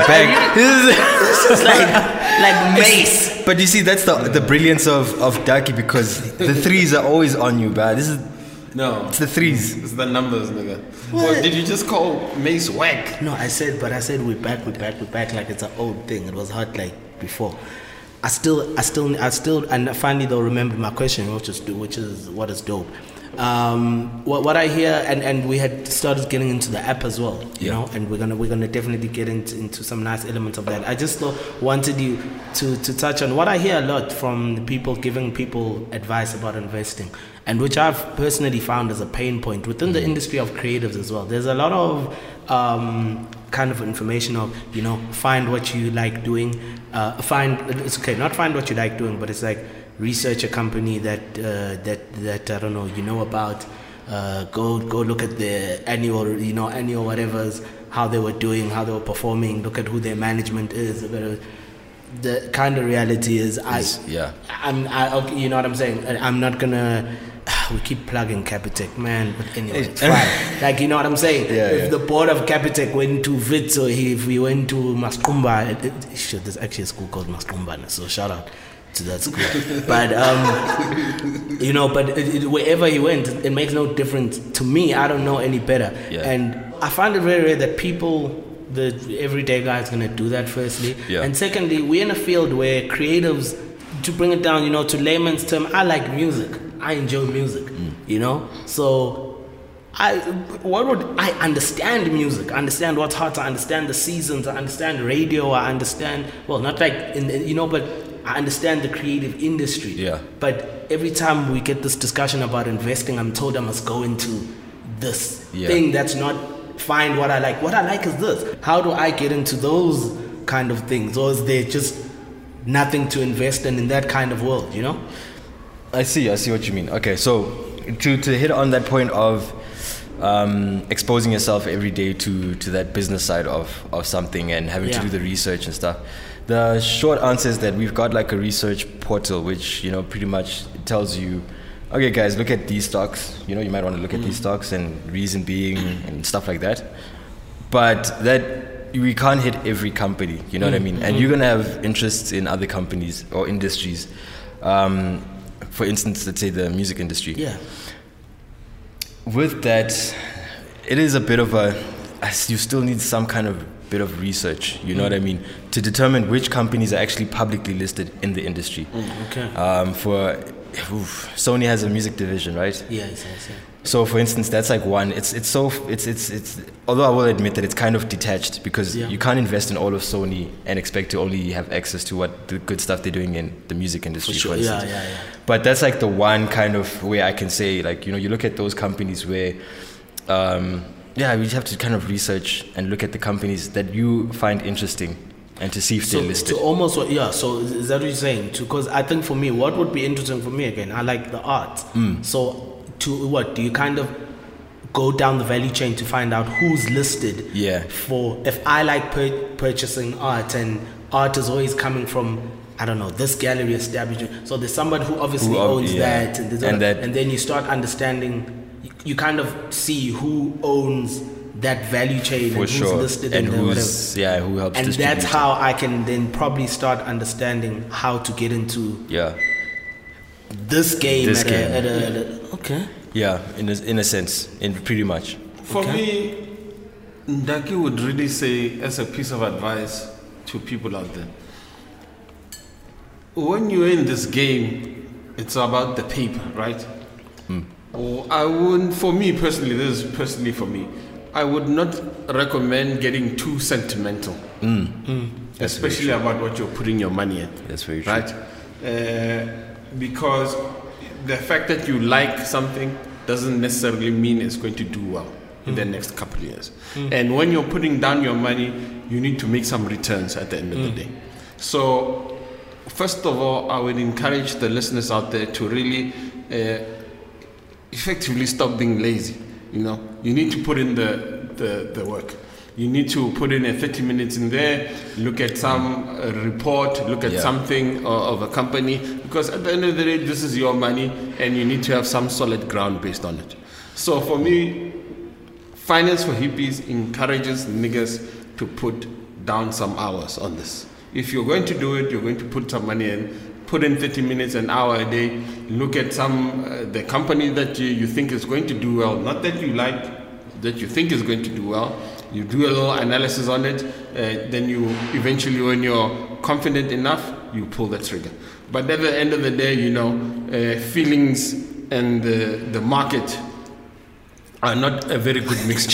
This is like Mace. But you see, that's the brilliance of Daki, because the threes are always on you, bro. No, it's the threes. It's the numbers, nigga. What? Did you just call Mace whack? No, I said we're back like it's an old thing. It was hot like before. I still, and finally they'll remember my question, which is what is dope. What I hear, and we had started getting into the app as well, you know, and we're gonna definitely get into some nice elements of that. I just wanted you to touch on what I hear a lot from the people giving people advice about investing, and which I've personally found as a pain point within the industry of creatives as well. There's a lot of kind of information of, find what you like doing. Not find what you like doing, but it's like research a company that I don't know, about. Go look at the annual whatever's, how they were doing, how they were performing. Look at who their management is. The kind of reality is, you know what I'm saying. I'm not gonna. We keep plugging Capitec, man. But anyway, it's fine. Like, you know what I'm saying? If the board of Capitec went to Wits, or if we went to Maskumba, there's actually a school called Maskumba, so shout out to that school. But wherever he went, it makes no difference to me. I don't know any better, and I find it very rare that people, the everyday guy, is gonna do that. Firstly, and secondly, we're in a field where creatives, to bring it down, to layman's term, I like music. I enjoy music, so I understand music. I understand what's hot. I understand the seasons. I understand radio. I understand, not like but I understand the creative industry. Yeah. But every time we get this discussion about investing, I'm told I must go into this thing that's not find what I like. What I like is this. How do I get into those kind of things, or is there just nothing to invest in that kind of world? I see what you mean. Okay, so to hit on that point of exposing yourself every day to that business side of something and having to do the research and stuff, the short answer is that we've got like a research portal which pretty much tells you, okay guys, look at these stocks, you might want to look at these stocks, and reason being and stuff like that, but that we can't hit every company, you know what I mean? And you're gonna have interests in other companies or industries. For instance, let's say the music industry. Yeah. with that, it is a bit of a. You still need some kind of bit of research. You know what I mean, to determine which companies are actually publicly listed in the industry. For Sony has a music division, right? Yes. So, for instance, that's like one. It's although I will admit that it's kind of detached because you can't invest in all of Sony and expect to only have access to what the good stuff they're doing in the music industry. For sure. For instance. Yeah. But that's like the one kind of way I can say, like, you know, you look at those companies where, we have to kind of research and look at the companies that you find interesting and to see if they're listed. So almost, so is that what you're saying? Because I think for me, what would be interesting for me again, I like the art. So to what do you kind of go down the value chain to find out who's listed? For if I like purchasing art, and art is always coming from, I don't know, this gallery establishment. So there's somebody who obviously owns that, and then you start understanding. You kind of see who owns that value chain and who's listed and in who's whatever. Who helps and distribute that's how I can then probably start understanding how to get into this game. Okay. Yeah, in a sense, pretty much. For me, Ndaki would really say, as a piece of advice to people out there, when you're in this game, it's about the paper, right? Or I wouldn't, for me personally, this is personally for me, I would not recommend getting too sentimental, especially about what you're putting your money in. That's very true. Right? Because the fact that you like something doesn't necessarily mean it's going to do well in the next couple of years. And when you're putting down your money, you need to make some returns at the end of the day. So, first of all, I would encourage the listeners out there to really effectively stop being lazy. You know, you need to put in the work. You need to put in 30 minutes in there, look at some report, look at something of a company, because at the end of the day, this is your money and you need to have some solid ground based on it. So for me, Finance for Hippies encourages niggas to put down some hours on this. If you're going to do it, you're going to put some money in, put in 30 minutes, an hour a day, look at the company that you think is going to do well, not that you like, that you think is going to do well. You do a little analysis on it, then you eventually, when you're confident enough, you pull the trigger. But at the end of the day, you know, feelings and the market are not a very good mixture.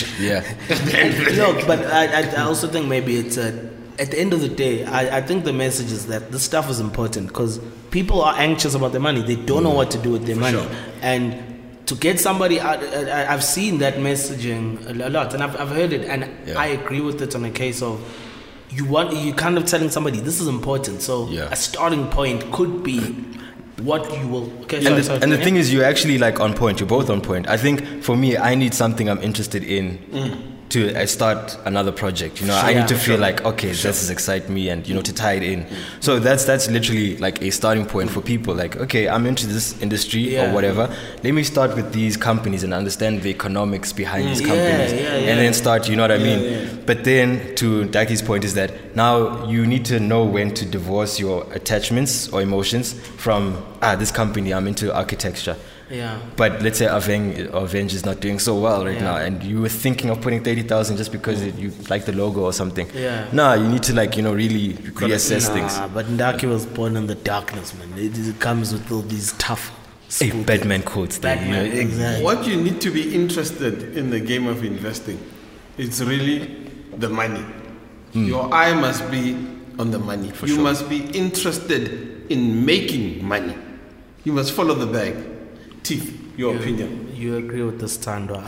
But I also think maybe it's at the end of the day, I think the message is that this stuff is important because people are anxious about their money. They don't know what to do with their money. Sure. And to get somebody out, I've seen that messaging a lot, and I've heard it, and I agree with it on a case of you kind of telling somebody this is important. So a starting point could be what you will. Okay, and the thing is, you're actually like on point. You're both on point. I think for me, I need something I'm interested in to start another project. You know, I need to feel like, okay, this is excite me, and you know, to tie it in. So that's literally like a starting point for people. Like, okay, I'm into this industry or whatever. Let me start with these companies and understand the economics behind these companies, and then start. You know what I mean? Yeah. But then, to Daki's point, is that now you need to know when to divorce your attachments or emotions from this company. I'm into architecture. Yeah. But let's say Avenge is not doing so well right now, and you were thinking of putting 30,000 just because you like the logo or something. Yeah. No, you need to really reassess things. But Ndaki was born in the darkness, man. It comes with all these tough. Batman quotes. Batman, exactly. What you need to be interested in the game of investing, it's really the money. Your eye must be on the money. You must be interested in making money. You must follow the bag. Teeth, your opinion. You agree with this, Tandwa?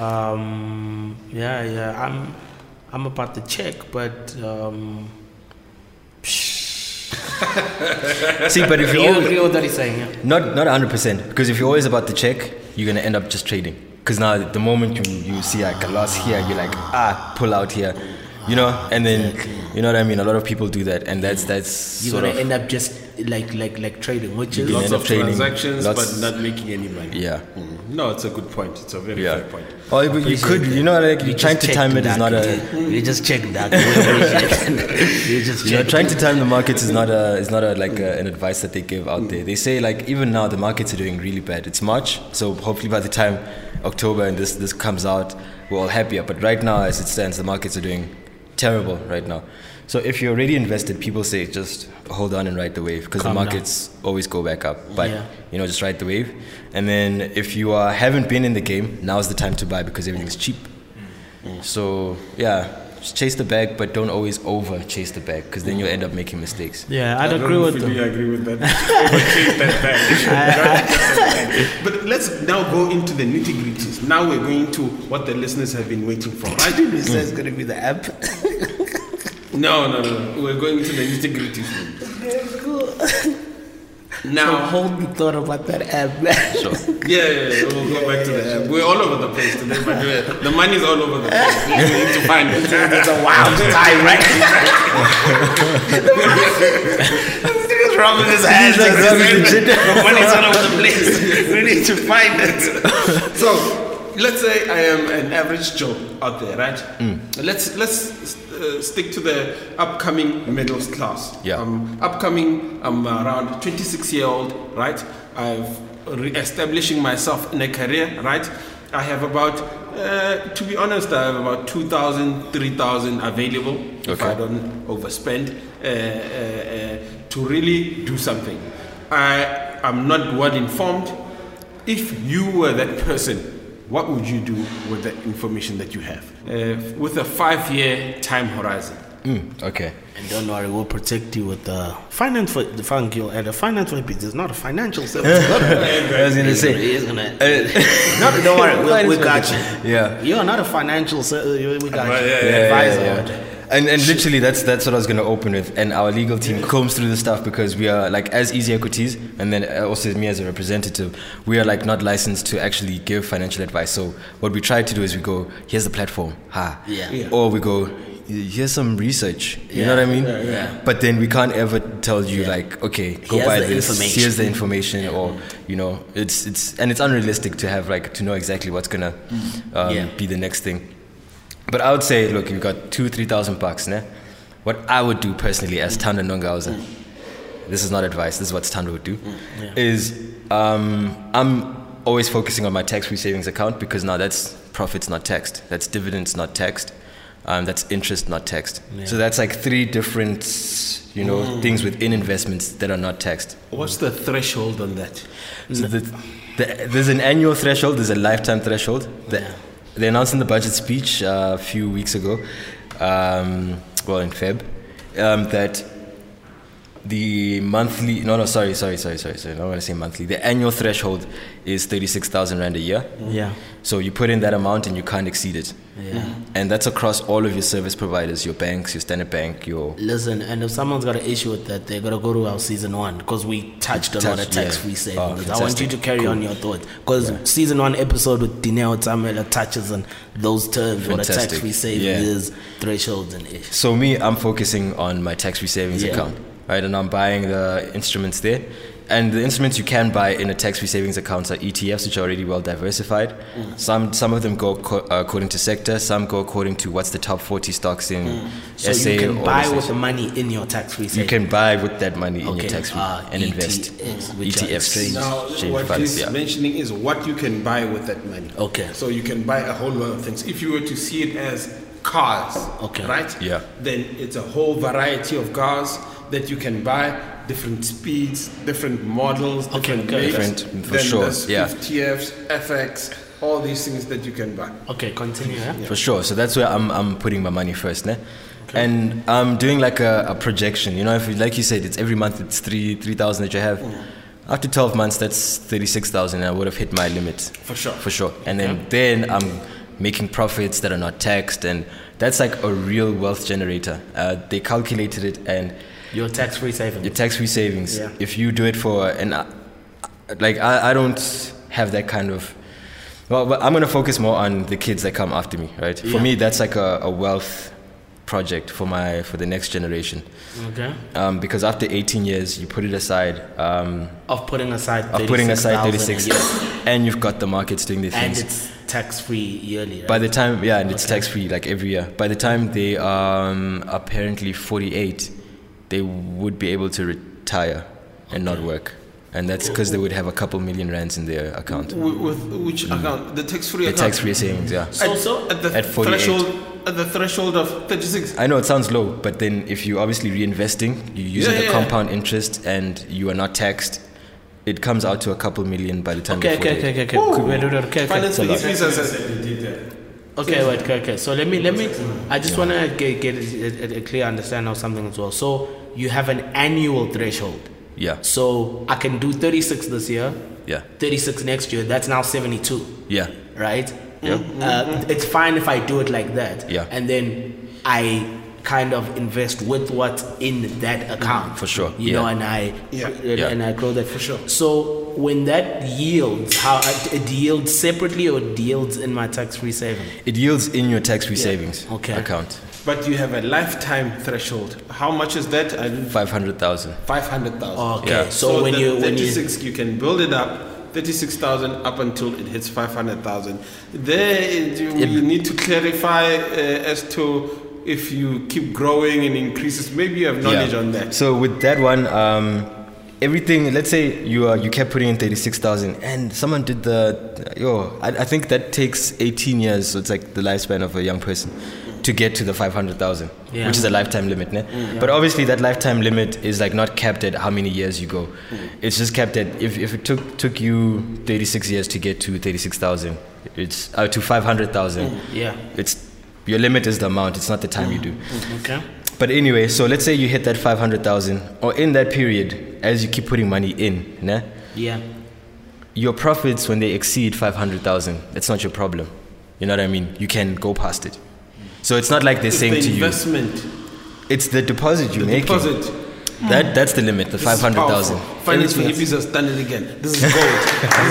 I'm about to check, but see, but if you agree with what he's saying, not 100%, because if you're always about to check, you're gonna end up just trading. Because now the moment you see like a loss here, you're like pull out here, you know, and then you know what I mean. A lot of people do that, and that's you're gonna end up just like trading, which is lots of transactions, but not making any money. Yeah. No, it's a good point. It's a very fair point. Or you could, you know, like trying to time it is not a. You just check that. Trying to time the markets is not an advice that they give out there. They say like even now the markets are doing really bad. It's March, so hopefully by the time October and this comes out, we're all happier. But right now, as it stands, the markets are doing terrible right now. So if you're already invested, people say just hold on and ride the wave, because the markets always go back up. But just ride the wave. And then if you haven't been in the game, now's the time to buy because everything's cheap. So just chase the bag, but don't always over chase the bag, because then you'll end up making mistakes. Yeah, I'd agree with them. I agree with that. Overchase that bag. But let's now go into the nitty-gritties. Now we're going to what the listeners have been waiting for. Right? This is going to be the app. No. We're going to the nitty-gritties. Now, hold the thought about that app, man. Sure. Yeah, we'll go back to the app. We're all over the place today, but the money's all over the place. We need to find it. It's a wild time, right? What's wrong with his hands? The money's all over the place. We need to find it. So, let's say I am an average Joe out there, right? Let's stick to the upcoming middle class. Yeah. I'm around 26-year-old, right? I've establishing myself in a career, right? I have about, to be honest, I have about 2,000, 3,000 available if I don't overspend to really do something. I'm not well informed. If you were that person, what would you do with the information that you have? With a 5-year time horizon. Okay. And don't worry, we'll protect you with the finance for the fund you and the finance for hippies is not a financial service. I was gonna say. No, don't worry, we got you. Yeah. You're not a financial service. We got you. Yeah. And literally that's what I was going to open with. And our legal team combs through the stuff, because we are like, as Easy Equities, and then also me as a representative, we are like not licensed to actually give financial advice. So what we try to do is we go, here's the platform, or we go, here's some research, you know what I mean? But then we can't ever tell you like, okay, go Here's buy the this, information. here's the information, or it's unrealistic to have like to know exactly what's gonna be the next thing. But I would say, look, you've got $2,000-3,000, ne? What I would do personally as Tando Nongauza, this is not advice, this is what Tando would do, is I'm always focusing on my tax-free savings account, because now that's profits not taxed, that's dividends not taxed, that's interest not taxed. So that's like 3 different, things within investments that are not taxed. What's the threshold on that? So there's an annual threshold, there's a lifetime threshold. They announced in the budget speech a few weeks ago, in Feb, that the monthly, sorry, I don't want to say monthly, the annual threshold is 36,000 Rand a year. Yeah. So you put in that amount and you can't exceed it. Yeah. And that's across all of your service providers, your banks, your Standard Bank, your... Listen, and if someone's got an issue with that, they're going to go to our season 1, because we touched a lot of tax-free savings. I want you to carry on your thoughts, because season 1 episode with Dineo Tamela touches on those terms, what a tax-free saving is, thresholds and issues. So I'm focusing on my tax-free savings account, right? And I'm buying the instruments there. And the instruments you can buy in a tax-free savings account are ETFs, which are already well diversified. Some of them go according to sector. Some go according to what's the top 40 stocks in SA. So you can buy or with the money in your tax-free savings. You can buy with that money in your tax-free and invest. ETFs. Now, what he's mentioning is what you can buy with that money. Okay. So you can buy a whole lot of things. If you were to see it as cars, right? Yeah. Then it's a whole variety of cars that you can buy, different speeds, different models, different makes. For sure. ETFs, FX, all these things that you can buy. Okay, continue. For sure. So that's where I'm putting my money first, ne? Okay. And I'm doing like a projection. If like you said, it's every month it's 3,000 that you have. After 12 months, that's 36,000, and I would have hit my limit. For sure. And then I'm making profits that are not taxed, and that's like a real wealth generator. They calculated it, and your tax-free savings. Your tax-free savings. Yeah. If you do it for, I don't have that kind of. Well, I'm gonna focus more on the kids that come after me, right? Yeah. For me, that's like a wealth project for the next generation. Okay. Because after 18 years, you put it aside. Of putting aside 36, and you've got the markets doing their things. And it's tax-free yearly, right? By the time, and it's tax-free like every year. By the time they are apparently 48, they would be able to retire and not work. And that's because they would have a couple million rands in their account. With which account? The tax-free The account? tax-free savings, yeah. So at the At 48. threshold of 36. I know it sounds low, but then if you're obviously reinvesting, you're using the Yeah. compound interest and you are not taxed, it comes out to a couple million by the time you're 48. Okay. Finance So, for hippies as a- okay. So let me. I just want to get a clear understanding of something as well. So you have an annual threshold. Yeah, So I can do 36 this year, yeah, 36 next year. That's now 72, yeah, right? yeah. It's fine if I do it like that. Yeah. And then I kind of invest with what's in that account. For sure, You yeah. know, and I Yeah. and I grow that for sure. So when that yields, how it yields separately or it yields in my tax-free savings? It yields in your tax-free savings Okay. account. But you have a lifetime threshold. How much is that? 500,000. 500,000. Okay. Yeah. So when the you 36, you can build it up. 36,000 up until it hits 500,000. There you need to clarify as to if you keep growing and increases. Maybe you have knowledge on that. So with that one, everything. Let's say you kept putting in 36,000, and someone did I think that takes 18 years. So it's like the lifespan of a young person to get to the 500,000, Yeah. which is a lifetime limit. Ne? But obviously that lifetime limit is like not capped at how many years you go. It's just capped at if it took you 36 years to get to 36,000, it's to 500,000. Yeah. It's your limit is the amount. It's not the time you do. Okay. But anyway, so let's say you hit that 500,000, or in that period, as you keep putting money in, ne? Yeah. Your profits when they exceed 500,000, that's not your problem. You know what I mean? You can go past it. So it's not like they're saying the to you, investment. it's the deposit you make. Deposit. That's the limit, the 500,000. Finance for hippies has done it again. This is gold.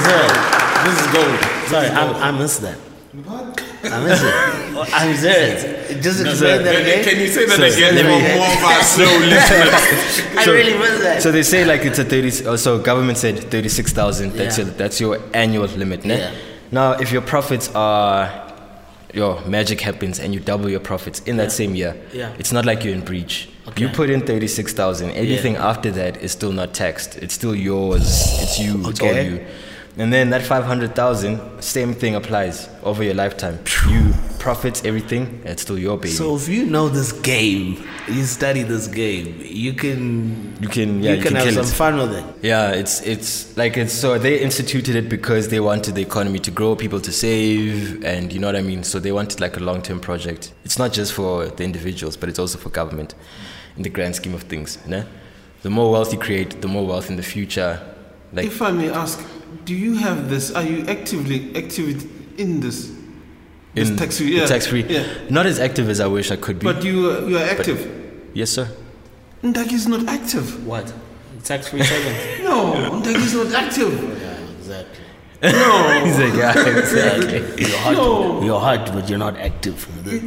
This is gold. Sorry, I missed that. What? I missed it. I'm serious. Just explain that again. Can you say that So, again let for me- more of our slow listeners? I really missed that. So they say like it's a 30. So government said 36,000. Yeah. That's your annual limit, ne? Yeah. Now, if your profits are, your magic happens and you double your profits in that same year, Yeah. it's not like you're in breach. Okay. You put in 36,000. Anything after that is still not taxed. It's still yours. It's you. It's all Okay. you. And then that 500,000, same thing applies over your lifetime. You profits everything. It's still your baby. So if you know this game, you study this game, you can you can have kill some it. fun with it. Yeah, it's so they instituted it because they wanted the economy to grow, people to save, and you know what I mean. So they wanted like a long-term project. It's not just for the individuals, but it's also for government, in the grand scheme of things. Ne? The more wealth you create, the more wealth in the future. Like If I may ask, do you have this? Are you active in this? This in tax-free, the yeah. tax-free, Yeah. not as active as I wish I could be. But you are active. Yes, sir. Ndaki is not active. What? Tax-free savings? No, Ndaki is not active. Exactly. No, He's like, yeah, exactly. You're hot, but you're not active.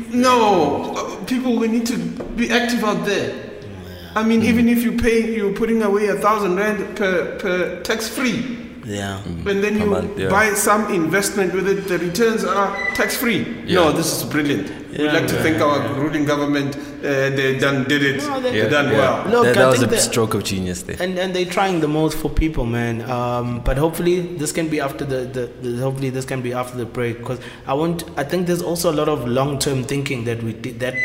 no. People, we need to be active out there. I mean, even if you're putting away 1,000 rand per tax-free. Yeah. And then you month, yeah. buy some investment with it, the returns are tax-free. Yeah. No, this is brilliant. We'd like to thank our ruling government. They did it. They done well. Look, that I was think a that- stroke of genius there. And they're trying the most for people, man. But hopefully this can be after hopefully this can be after the break, because I think there's also a lot of long-term thinking that we did that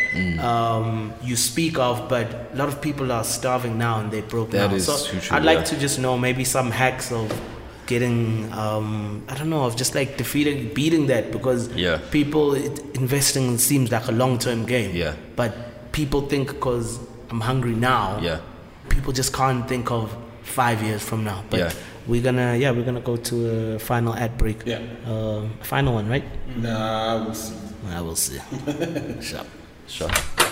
you speak of, but a lot of people are starving now and they're broke That now. is So true, I'd like yeah. to just know maybe some hacks of getting I don't know, of just like beating that, because Yeah. people investing seems like a long-term game. Yeah. But people think because I'm hungry now, Yeah. people just can't think of 5 years from now. But Yeah. we're gonna go to a final ad break. Yeah. Final one, right? Nah, we'll see. I will see. Sure. Sure.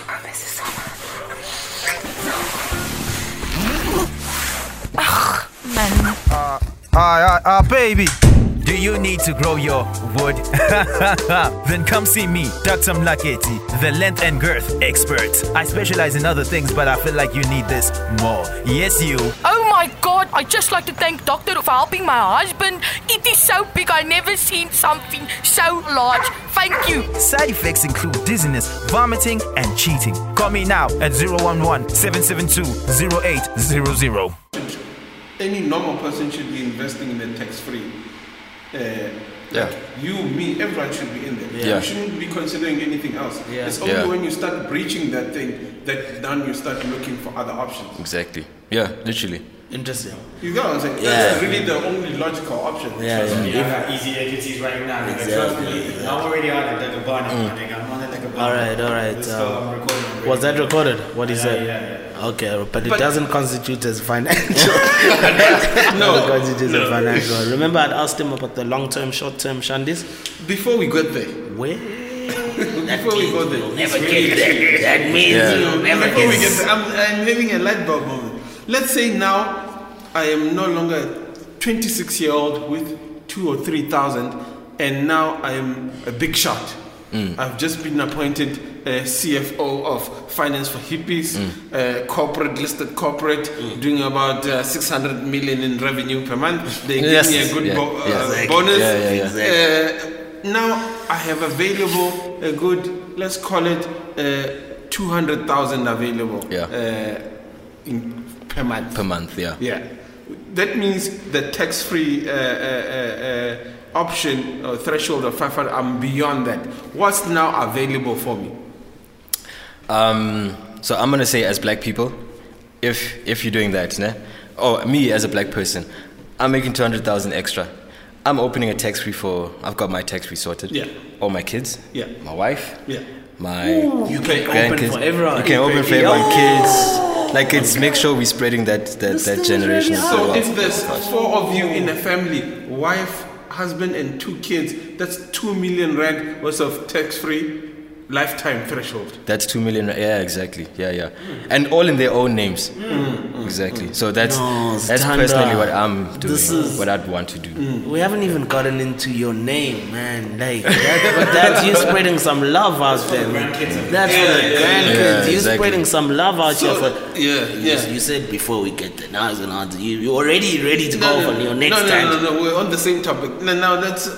Baby, do you need to grow your wood? Then come see me, Dr. Mlaketi, the length and girth expert. I specialize in other things, but I feel like you need this more. Yes, you. Oh my God, I'd just like to thank Doctor for helping my husband. It is so big, I never seen something so large. Thank you. Side effects include dizziness, vomiting, and cheating. Call me now at 011-772-0800. any normal person should be investing in a tax-free. Yeah. You, me, everyone should be in there. Yeah. You shouldn't be considering anything else. Yeah. It's only Yeah. when you start breaching that thing that then you start looking for other options. Exactly. Yeah, literally. Interesting. You know what I'm saying? Yeah. That's really the only logical option. Yeah, yeah. I got easy equities right now. Nigga. Trust me. I'm already on it like a bunny. Nigga. I'm on it like a bunny. All right. Let's go. I'm recording. Was that recorded? What is that? Yeah. Okay, but it doesn't constitute as financial. No. It constitutes as financial. Remember, I asked him about the long-term, short-term shandis. Before we get there, Where? before we go there, Never get that. That means you'll never before we get. get there, I'm having a light bulb moment. Let's say now I am no longer a 26-year-old with 2,000 or 3,000, and now I am a big shot. I've just been appointed CFO of Finance for Hippies, listed corporate, doing about 600 million in revenue per month. They give me a good bonus. Now I have available a good, let's call it 200,000 available per month. Per month, yeah. Yeah. That means the tax-free option or threshold of 500, I'm beyond that. What's now available for me? So I'm gonna say, as black people, if you're doing that, né? Or me as a black person, I'm making 200,000 extra. I'm opening a tax-free I've got my tax-free sorted. Yeah. All my kids. Yeah. My wife. Yeah. My You can open grandkids. for everyone. You can open for everyone, kids. Like, it's make sure we're spreading that generation. So if there's 4 of you in a family, wife, husband, and 2 kids, that's 2 million rand worth of tax-free lifetime threshold. That's 2 million. Yeah, exactly. Yeah. And all in their own names. Exactly. So that's Standa. personally what I'm doing. This is- what I'd want to do. We haven't even gotten into your name, man. Like that's you spreading some love out there, man. That's for the grandkids. You exactly. spreading some love out here for. Yeah. You said before we get there. Now it's an answer. You're already ready to go for your next time. No. We're on the same topic. Now that's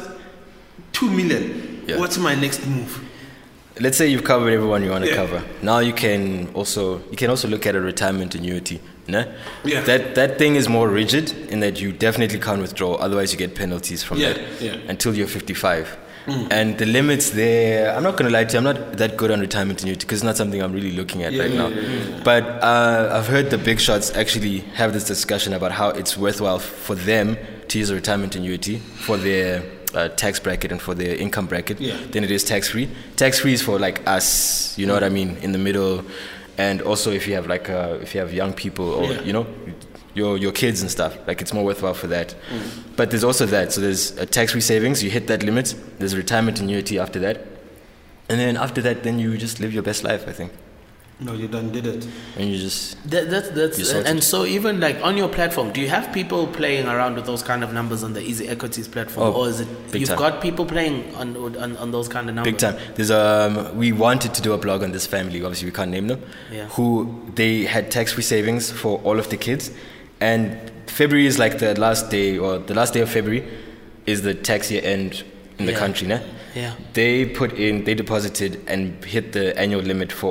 2 million. Yeah. What's my next move? Let's say you've covered everyone you want to Yeah. cover. Now you can also look at a retirement annuity. No? Yeah. That thing is more rigid in that you definitely can't withdraw. Otherwise, you get penalties from that until you're 55. And the limits there, I'm not going to lie to you, I'm not that good on retirement annuity because it's not something I'm really looking at right now. But I've heard the big shots actually have this discussion about how it's worthwhile for them to use a retirement annuity for their tax bracket and for their income bracket than it is tax-free. Tax-free is for like us, you know what I mean, in the middle. And also if you have if you have young people or, you know, your kids and stuff, like it's more worthwhile for that. But there's also that. So there's a tax-free savings, you hit that limit. There's a retirement annuity after that. And then after that, then you just live your best life, I think. No, you done did it. And you just... That's and so even like on your platform, do you have people playing around with those kind of numbers on the Easy Equities platform, or is it you've got people playing on those kind of numbers? Big time. There's we wanted to do a blog on this family. Obviously, we can't name them. Yeah. Who they had tax-free savings for all of the kids, and February is like the last day of February is the tax year end in the country. Né? Yeah. They deposited and hit the annual limit for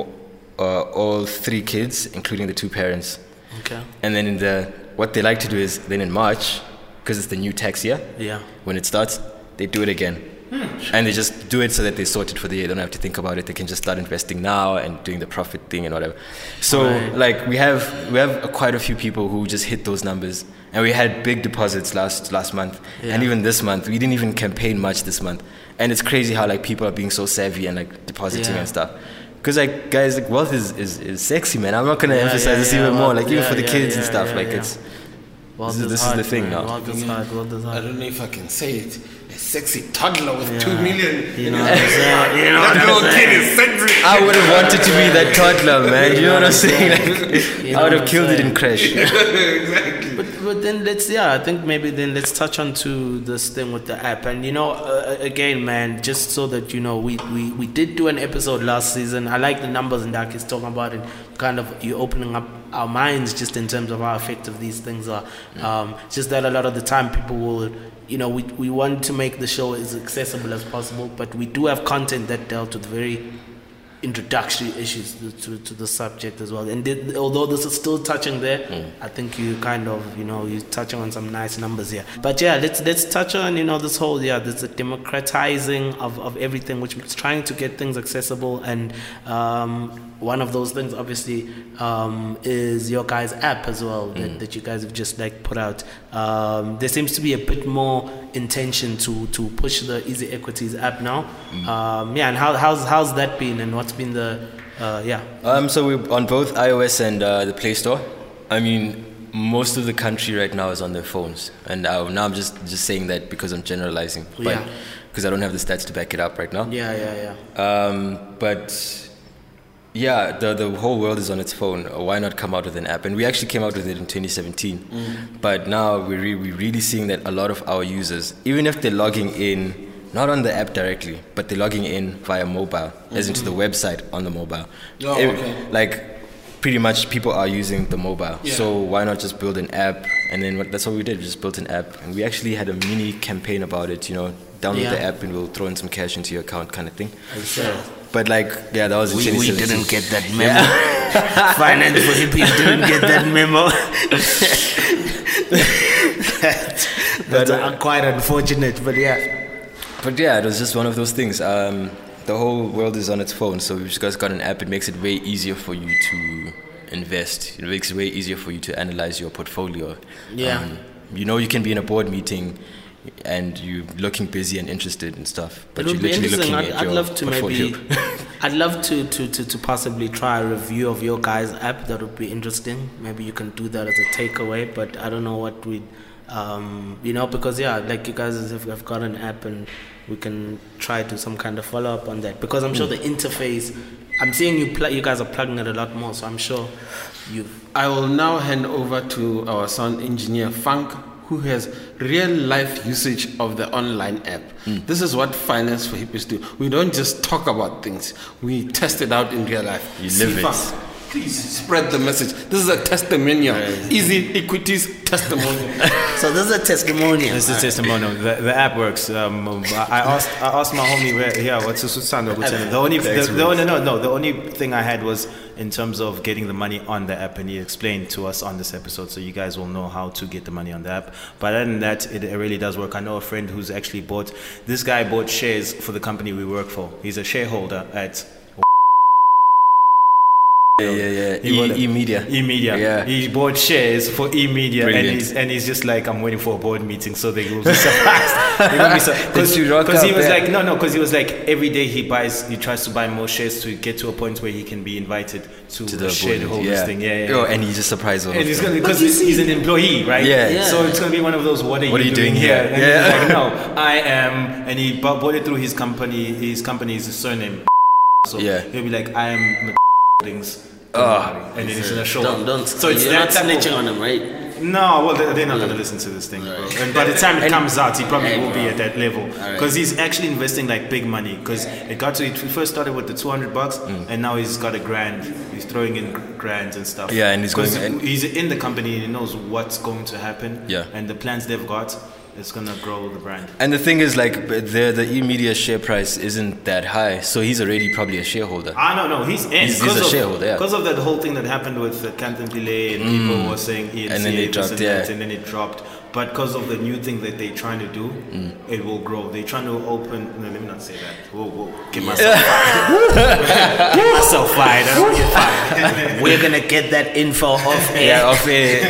all 3 kids, including the 2 parents. Okay. And then what they like to do is then in March, because it's the new tax year, when it starts, they do it again. And they just do it so that they sort it for the year. They don't have to think about it. They can just start investing now and doing the profit thing and whatever. So like we have quite a few people who just hit those numbers. And we had big deposits last month. And even this month, we didn't even campaign much this month. And it's crazy how like people are being so savvy and like depositing and stuff. Because like guys, like wealth is sexy, man. I'm not gonna emphasize this even more. Like even for the kids and stuff, like it's this is the thing now. Wealth is hard. I don't know if I can say it. A sexy toddler with 2 million. You know what I'm saying? You know what That I'm little saying? kid is sexy. I would have wanted to be that toddler, man. You know what I'm saying? Like, I would have killed it in crash. Exactly. But then I think maybe then let's touch on to this thing with the app. And again, man, just so that you know, we did do an episode last season. I like the numbers and Dak is talking about it. Kind of you opening up our minds just in terms of how effective these things are. Just that a lot of the time people will, we want to make the show as accessible as possible, but we do have content that dealt with very introductory issues to the subject as well. And although this is still touching there, I think you kind of, you're touching on some nice numbers here. But yeah, let's touch on, this whole, this democratizing of everything, which is trying to get things accessible. And one of those things, obviously, is your guys' app as well, that you guys have just put out. There seems to be a bit more intention to push the Easy Equities app now. And how's that been, and what's been the so we're on both iOS and the Play Store. I mean, most of the country right now is on their phones, and now I'm just saying that because I'm generalizing, but because I don't have the stats to back it up right now. But yeah, the whole world is on its phone. Why not come out with an app? And we actually came out with it in 2017. But now we're really seeing that a lot of our users, even if they're logging in, not on the app directly, but they're logging in via mobile, as into the website on the mobile. Pretty much people are using the mobile. So why not just build an app? And then that's what we did. We just built an app. And we actually had a mini campaign about it, download the app and we'll throw in some cash into your account kind of thing. But that was in 2017. We didn't get that memo. Finance for Hippies didn't get that memo. That's quite unfortunate, but yeah. But yeah, it was just one of those things. The whole world is on its phone, so we've just got an app. It makes it way easier for you to invest. It makes it way easier for you to analyze your portfolio. You can be in a board meeting and you're looking busy and interested and stuff, but you're literally looking at your portfolio. I'd love to possibly try a review of your guys' app. That would be interesting. Maybe you can do that as a takeaway, but I don't know what we'd because you guys have got an app, and we can try to some kind of follow up on that, because I'm sure the interface, I'm seeing you guys are plugging it a lot more, so I'm sure I will now hand over to our sound engineer Funk, who has real life usage of the online app. This is what Finance for Hippies do. We don't just talk about things, we test it out in real life. You live it. Please spread the message. This is a testimonial. Easy Equities testimonial. So this is a testimonial. This is a testimonial. The app works. I asked my homie what's the sound? The only thing I had was in terms of getting the money on the app, and he explained to us on this episode, so you guys will know how to get the money on the app. But other than that, it really does work. I know a friend who's actually bought shares for the company we work for. He's a shareholder at E-Media. Yeah. He bought shares for E-Media, and he's just like, I'm waiting for a board meeting so they will be surprised. Because he was like, every day he tries to buy more shares to get to a point where he can be invited to the shareholders thing. And he's just surprised all of them. Because he's an employee, right? So it's going to be one of those, what are you doing here? And he's like, no, I am, and he bought it through his company. His company is his surname. So he'll be like, I am Holdings. And then it's in a show. So it's not snitching on him, right? No, well, they're not going to listen to this thing, bro. And by the time it comes out, he probably will be at that level, because he's actually investing big money. Because he first started with the $200, and now he's got $1,000. He's throwing in $1,000 and stuff. Yeah, and he's in the company and he knows what's going to happen. Yeah, and the plans they've got. It's gonna grow the brand. And the thing is, the E-Media share price isn't that high, so he's already probably a shareholder. No, he's in. He's a shareholder, because of that whole thing that happened with Canton Pile, and people were saying ENC, and then it dropped, and then it dropped. But because of the new thing that they're trying to do, it will grow. They're trying to open. No, let me not say that. Whoa. Get myself fired. Get myself fired. I don't get fired. We're gonna get that info off air. Yeah, off air.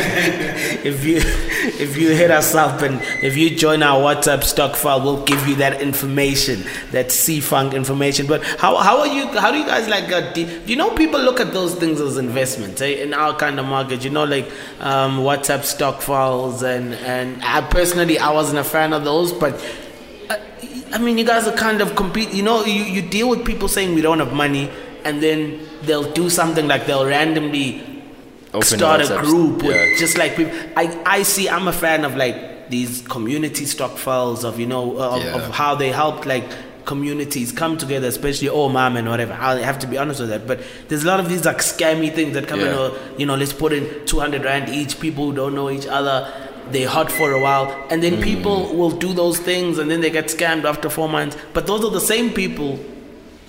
If you hit us up and if you join our WhatsApp stock file, we'll give you that information, that C-Funk information. But how do you guys people look at those things as investments, in our kind of market, WhatsApp stock files, and I personally, I wasn't a fan of those, but you guys are kind of compete, you deal with people saying we don't have money, and then they'll do something like they'll randomly start a group with just like people. I'm a fan of these community stock files of how they help communities come together, especially mom and whatever. I have to be honest with that, but there's a lot of these scammy things that come in, let's put in 200 Rand each. People who don't know each other, they're hot for a while, and then people will do those things, and then they get scammed after 4 months. But those are the same people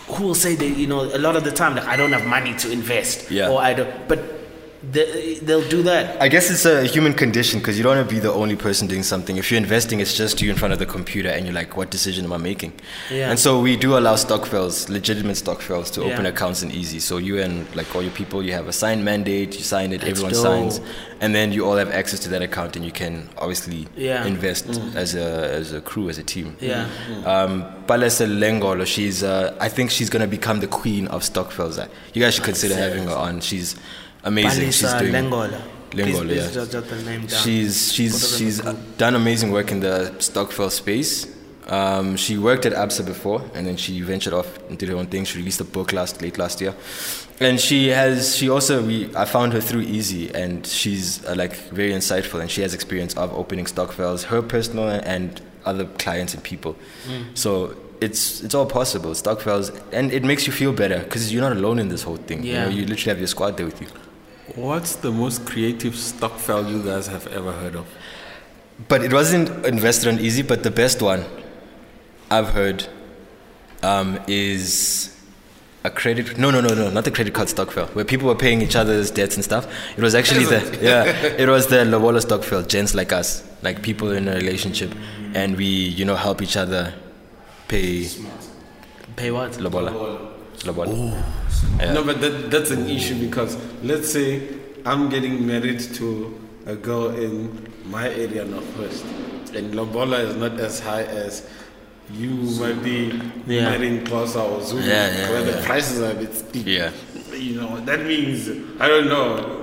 who will say that, you know, a lot of the time, like, I don't have money to invest. Yeah. Or I don't, but they'll do that. I guess it's a human condition because you don't want to be the only person doing something. If you're investing, it's just you in front of the computer and you're like, what decision am I making? Yeah. And so we do allow Stokvels, legitimate Stokvels, to open Yeah. accounts in easy. So you and like all your people, you have a signed mandate, you sign it, everyone dope. signs, and then you all have access to that account and you can obviously Yeah. invest as a crew, as a team. Yeah. Palesa Lengolo, she's I think she's gonna become the queen of Stokvels. You guys should consider having her on. She's amazing. She's Palisa doing Lengola. Lengola, Please yeah. jot the name down. She's done amazing work in the Stokvel space. She worked at ABSA before, and then she ventured off and did her own thing. She released a book late last year, and I found her through Easy, and she's like very insightful, and she has experience of opening Stokvels, her personal and other clients and people. So it's all possible, Stokvels, and it makes you feel better because you're not alone in this whole thing. Yeah. You know, you literally have your squad there with you. What's the most creative Stokvel you guys have ever heard of? But it wasn't invested on Easy, but the best one I've heard is a credit. No, not the credit card Stokvel, where people were paying each other's debts and stuff. It was actually it was the Lobola Stokvel, gents like us, like people in a relationship, and we, you know, help each other pay what? Lobola. Yeah. No, but that's an issue because let's say I'm getting married to a girl in my area, Northwest, and Lobola is not as high as you might be marrying Xhosa or Zulu, where the prices are a bit steep. Yeah. You know, that means, I don't know,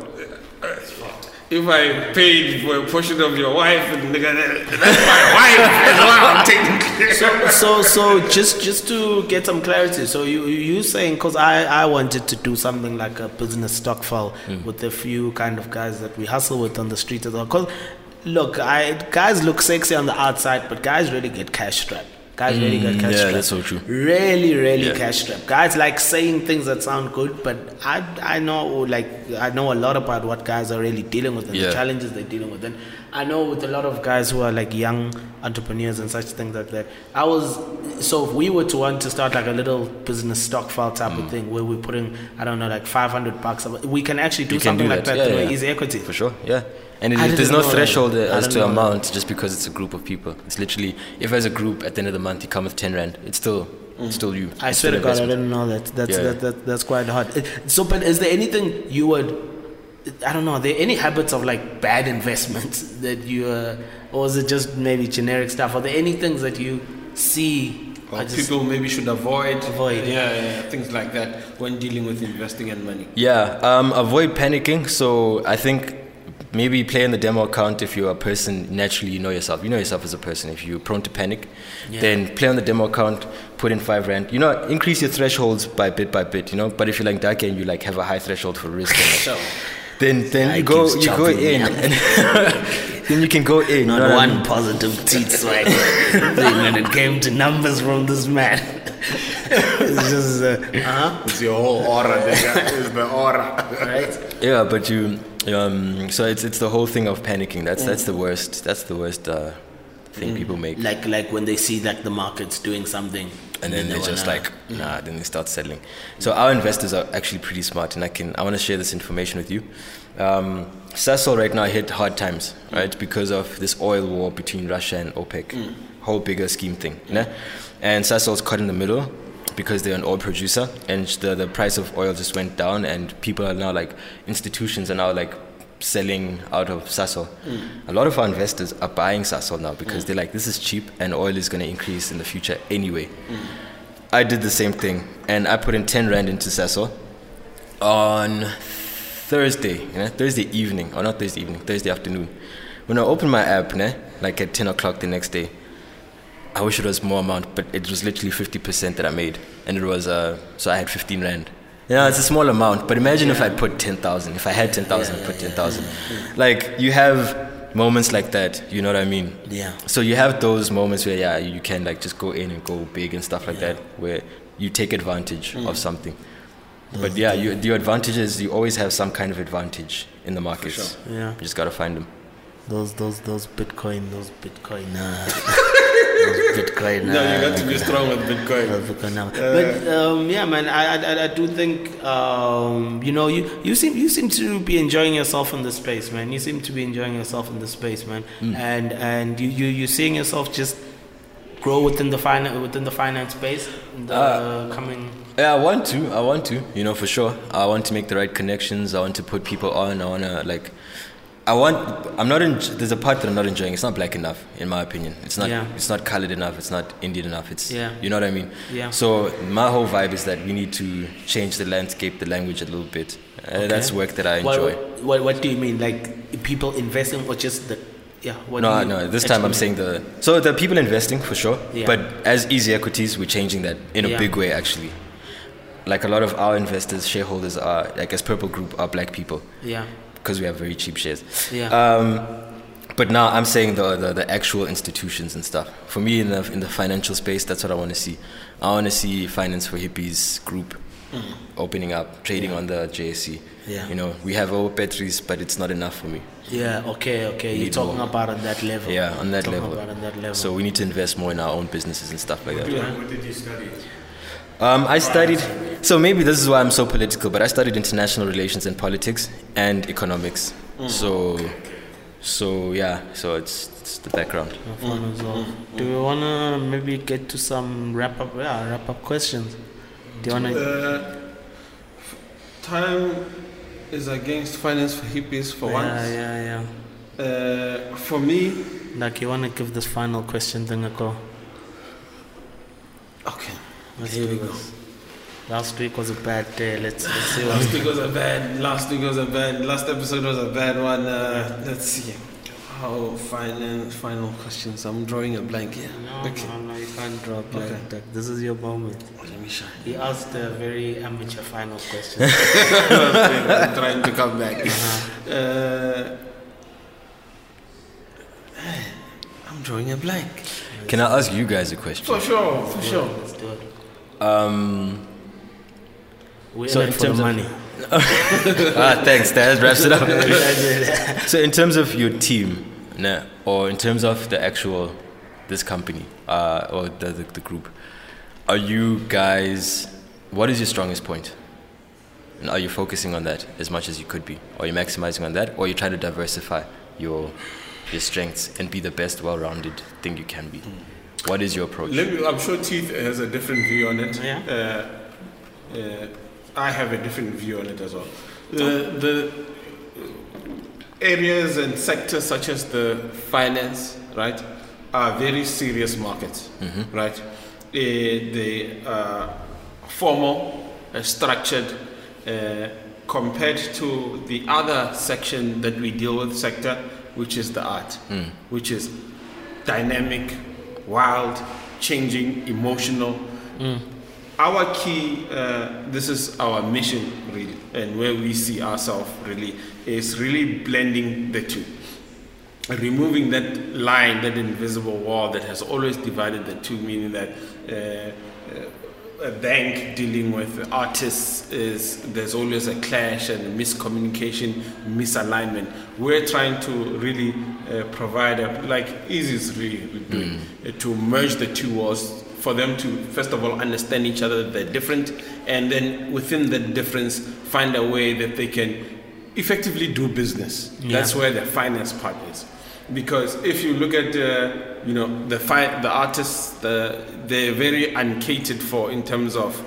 if I paid for a portion of your wife, and that's my wife as well, technically. So just to get some clarity, so you saying, because I wanted to do something like a business Stokvel with a few kind of guys that we hustle with on the street as well. Because look, guys look sexy on the outside, but guys really get cash strapped. Guys really get cash strapped. Yeah, that's so true. Really cash strapped. Guys like saying things that sound good, but I know a lot about what guys are really dealing with and the challenges they're dealing with. And I know with a lot of guys who are like young entrepreneurs and such things like that. So if we were to want to start like a little business Stokvel type of thing where we're putting, I don't know, like $500, we can actually do something like that through Easy Equity. For sure, yeah. And there's no threshold as to amount just because it's a group of people. It's literally, if as a group at the end of the month you come with 10 Rand, it's still you. I swear to God, I didn't know that. That's quite hard. So, but is there anything you would, I don't know, are there any habits of like bad investments that you, or is it just maybe generic stuff? Are there any things that you see people maybe should avoid? Yeah, things like that when dealing with investing and money. Yeah, avoid panicking. So I think maybe play in the demo account if you're a person, naturally you know yourself as a person. If you're prone to panic, then play on the demo account, put in 5 Rand. You know, increase your thresholds by bit, you know. But if you're like Dake and you like have a high threshold for risk, then you go in. Then you can go in. Not one positive teeth swipe thing when it came to numbers from this man. It's just It's your whole aura, nigga. It's the aura, right? Yeah, but you. So it's the whole thing of panicking. That's the worst. That's the worst thing people make. Like when they see like the market's doing something, and then they're just like, nah. Then they start settling. So our investors are actually pretty smart, and I want to share this information with you. Sasol right now hit hard times, right, because of this oil war between Russia and OPEC, whole bigger scheme thing. Yeah? And Sasol's caught in the middle because they're an oil producer, and the price of oil just went down, and people are now like, institutions are now like selling out of Sasol. A lot of our investors are buying Sasol now because they're like, this is cheap and oil is going to increase in the future anyway. I did the same thing, and I put in 10 Rand into Sasol on Thursday evening, or not Thursday evening, Thursday afternoon. When I opened my app, like at 10 o'clock the next day, I wish it was more amount, but it was literally 50% that I made. And it was, so I had 15 Rand. You know, it's a small amount, but imagine if I put 10,000. If I had 10,000, I put 10,000. Like, you have moments like that, you know what I mean? Yeah. So you have those moments where, you can like just go in and go big and stuff like that, where you take advantage of something. But your advantage is you always have some kind of advantage in the markets. Sure. Yeah. You just gotta find them. Those Bitcoin. Bitcoin. No, you got to be strong with Bitcoin. But yeah, man, I do think you know you seem to be enjoying yourself in the space, man. You seem to be enjoying yourself in the space, man. And you're seeing yourself just grow within the finance space in the coming. Yeah, I want to, you know, for sure. I want to make the right connections. I want to put people on. I want to, like, there's a part that I'm not enjoying. It's not black enough, in my opinion. It's not colored enough. It's not Indian enough. You know what I mean? Yeah. So my whole vibe is that we need to change the landscape, the language a little bit. That's work that I enjoy. What do you mean? Like people investing or just the... Yeah, no. This time I'm saying the people investing for sure, but as Easy Equities, we're changing that in a big way actually. Like a lot of our investors, shareholders are, like as Purple Group, are black people. Yeah. Because we have very cheap shares. Yeah. But now I'm saying the actual institutions and stuff. For me in the financial space, that's what I want to see. I want to see Finance for Hippies group opening up, trading on the JSE. Yeah. You know, we have our batteries, but it's not enough for me. Yeah, okay. You're talking about on that level. Yeah, on that level. So we need to invest more in our own businesses and stuff like that. What did you study? I studied, so maybe this is why I'm so political, but I studied international relations and politics and economics. So it's the background. Fun as well. Do you want to maybe get to some wrap up questions? Do you want to... Time is against Finance for Hippies for once. Yeah. For me... Like, you want to give this final question thing a go? Okay. Here we go. Last week was a bad day. Let's see. Last week was a bad. Last episode was a bad one. Let's see. Oh, final questions. I'm drawing a blank here. No, you can't draw a blank. Okay. This is your moment. Let me shine. He asked a very amateur final question. I'm trying to come back. I'm drawing a blank. Can I ask you guys a question? For sure. Let's do it. We're so in it for the money. Thanks. That wraps it up. So in terms of your team, or in terms of this company, or the group, are you guys? What is your strongest point? And are you focusing on that as much as you could be? Are you maximizing on that, or are you trying to diversify your strengths and be the best, well-rounded thing you can be? What is your approach? I'm sure Teeth has a different view on it. Yeah. I have a different view on it as well. The areas and sectors such as the finance, right, are very serious markets, right? They are formal, structured, compared to the other section that we deal with sector, which is the art, which is dynamic, wild, changing, emotional. Our key, this is our mission really, and where we see ourselves really, is really blending the two. Removing that line, that invisible wall that has always divided the two, meaning that a bank dealing with artists there's always a clash and miscommunication, misalignment. We're trying to really provide like Easy is really doing to merge the two walls for them to first of all understand each other, they're different, and then within the difference find a way that they can effectively do business. That's where the finance part is. Because if you look at the artists, they're very uncatered for in terms of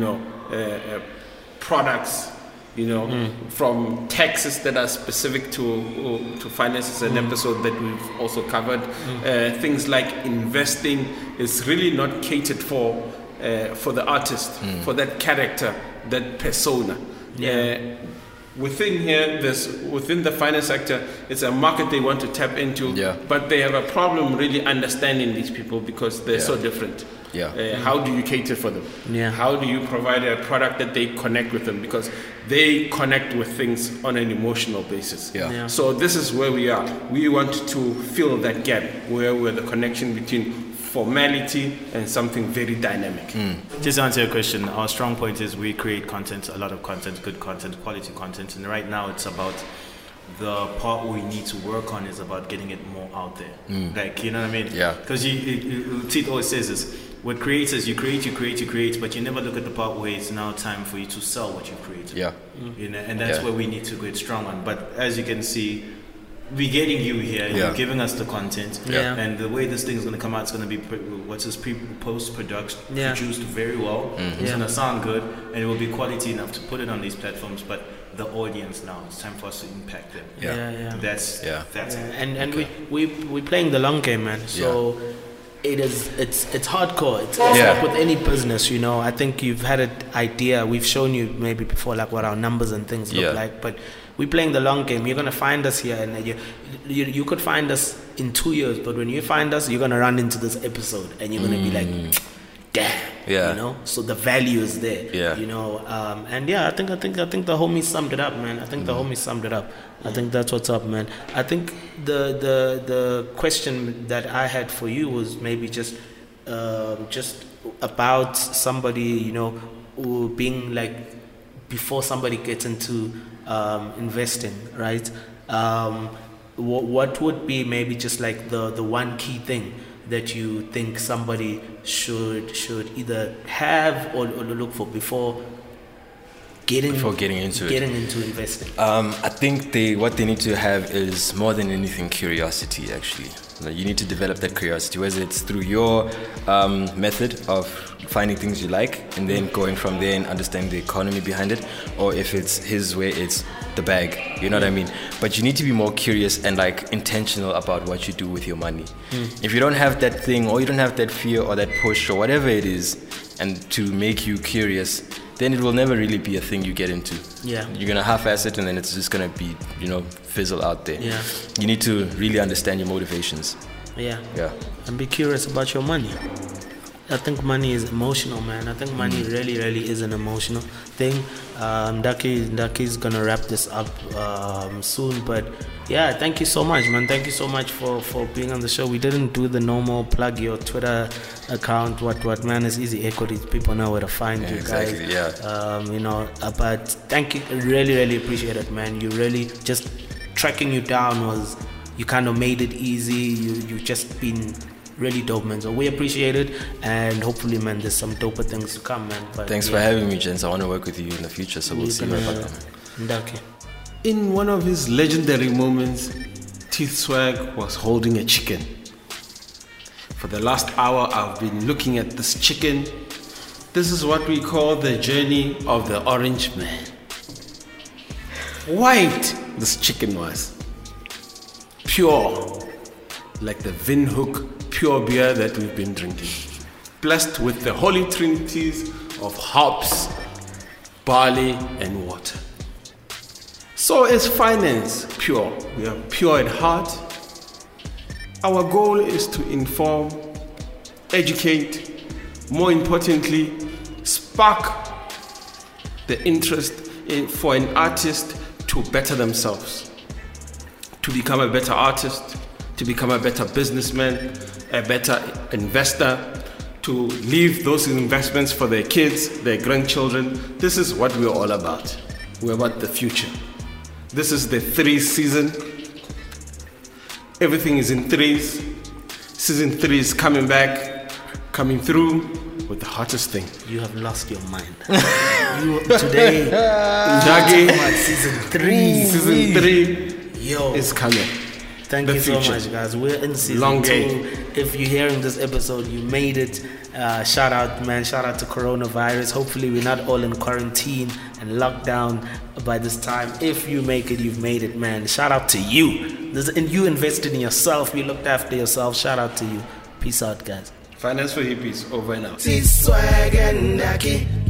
products, from taxes that are specific to finance. It's an episode that we've also covered. Things like investing is really not catered for the artist, for that character, that persona. Within here, within the finance sector, it's a market they want to tap into, but they have a problem really understanding these people because they're so different. How do you cater for them? How do you provide a product that they connect with them? Because they connect with things on an emotional basis. So this is where we are. We want to fill that gap where we're the connection between formality and something very dynamic. Just to answer your question, our strong point is we create content, a lot of content, good content, quality content, and right now it's about the part we need to work on is about getting it more out there. Like, you know what I mean? Yeah. Because Tito always says this, with creators, you create, but you never look at the part where it's now time for you to sell what you've created. Yeah. You know, and that's where we need to get strong on. But as you can see, we're getting you here, you're giving us the content, and the way this thing is going to come out is going to be post-production, produced very well. It's going to sound good, and it will be quality enough to put it on these platforms, but the audience now, it's time for us to impact them. That's it. And we're playing the long game, man. So it's hardcore. It's like with any business, you know. I think you've had an idea. We've shown you maybe before, like what our numbers and things look like, but we're playing the long game. You're gonna find us here, and you could find us in 2 years, but when you find us, you're gonna run into this episode, and you're gonna be like, damn, you know. So the value is there, you know. And I think the homie summed it up, man. I think the homie summed it up. I think that's what's up, man. I think the question that I had for you was maybe just about somebody, you know, who being like, before somebody gets into investing, right? What would be maybe just like the one key thing that you think somebody should either have or look for before getting into investing? I think what they need to have is, more than anything, curiosity. Actually, you need to develop that curiosity, whether it's through your method of finding things you like and then going from there and understanding the economy behind it, or if it's his way, it's the bag, you know what I mean? But you need to be more curious and like intentional about what you do with your money. If you don't have that thing, or you don't have that fear or that push or whatever it is, and to make you curious, then it will never really be a thing you get into. You're gonna half-ass it, and then it's just gonna be, you know, fizzle out there. You need to really understand your motivations. And be curious about your money. I think money is emotional, man. I think money really, really is an emotional thing. Daki's gonna wrap this up soon, but thank you so much, man. Thank you so much for being on the show. We didn't do the normal plug your Twitter account. What man is Easy Equity. People know where to find you guys. You know, but thank you. Really, really appreciate it, man. You really, just tracking you down was, you kind of made it easy. You've just been really dope, man. So we appreciate it, and hopefully, man, there's some doper things to come, man. But thanks for having me, gents. I want to work with you in the future, so we'll see where I come. In one of his legendary moments, Teeth Swag was holding a chicken. For the last hour, I've been looking at this chicken. This is what we call the journey of the orange man. White, this chicken was. Pure, like the Windhoek pure beer that we've been drinking. Blessed with the holy trinities of hops, barley, and water. So is finance pure. We are pure at heart. Our goal is to inform, educate, more importantly, spark the interest for an artist to better themselves, to become a better artist, to become a better businessman, a better investor, to leave those investments for their kids, their grandchildren. This is what we're all about. We're about the future. This is the 3 season. Everything is in threes. Season 3 is coming back, coming through with the hottest thing. You have lost your mind. Today, Dagi, season 3. Season 3 is coming. Thank you so much, guys. We're in season 2. If you're hearing this episode, you made it. Shout out, man. Shout out to coronavirus. Hopefully, we're not all in quarantine and lockdown by this time. If you make it, you've made it, man. Shout out to you. And you invested in yourself. You looked after yourself. Shout out to you. Peace out, guys. Finance for Hippies, over and out. Swag and Daki.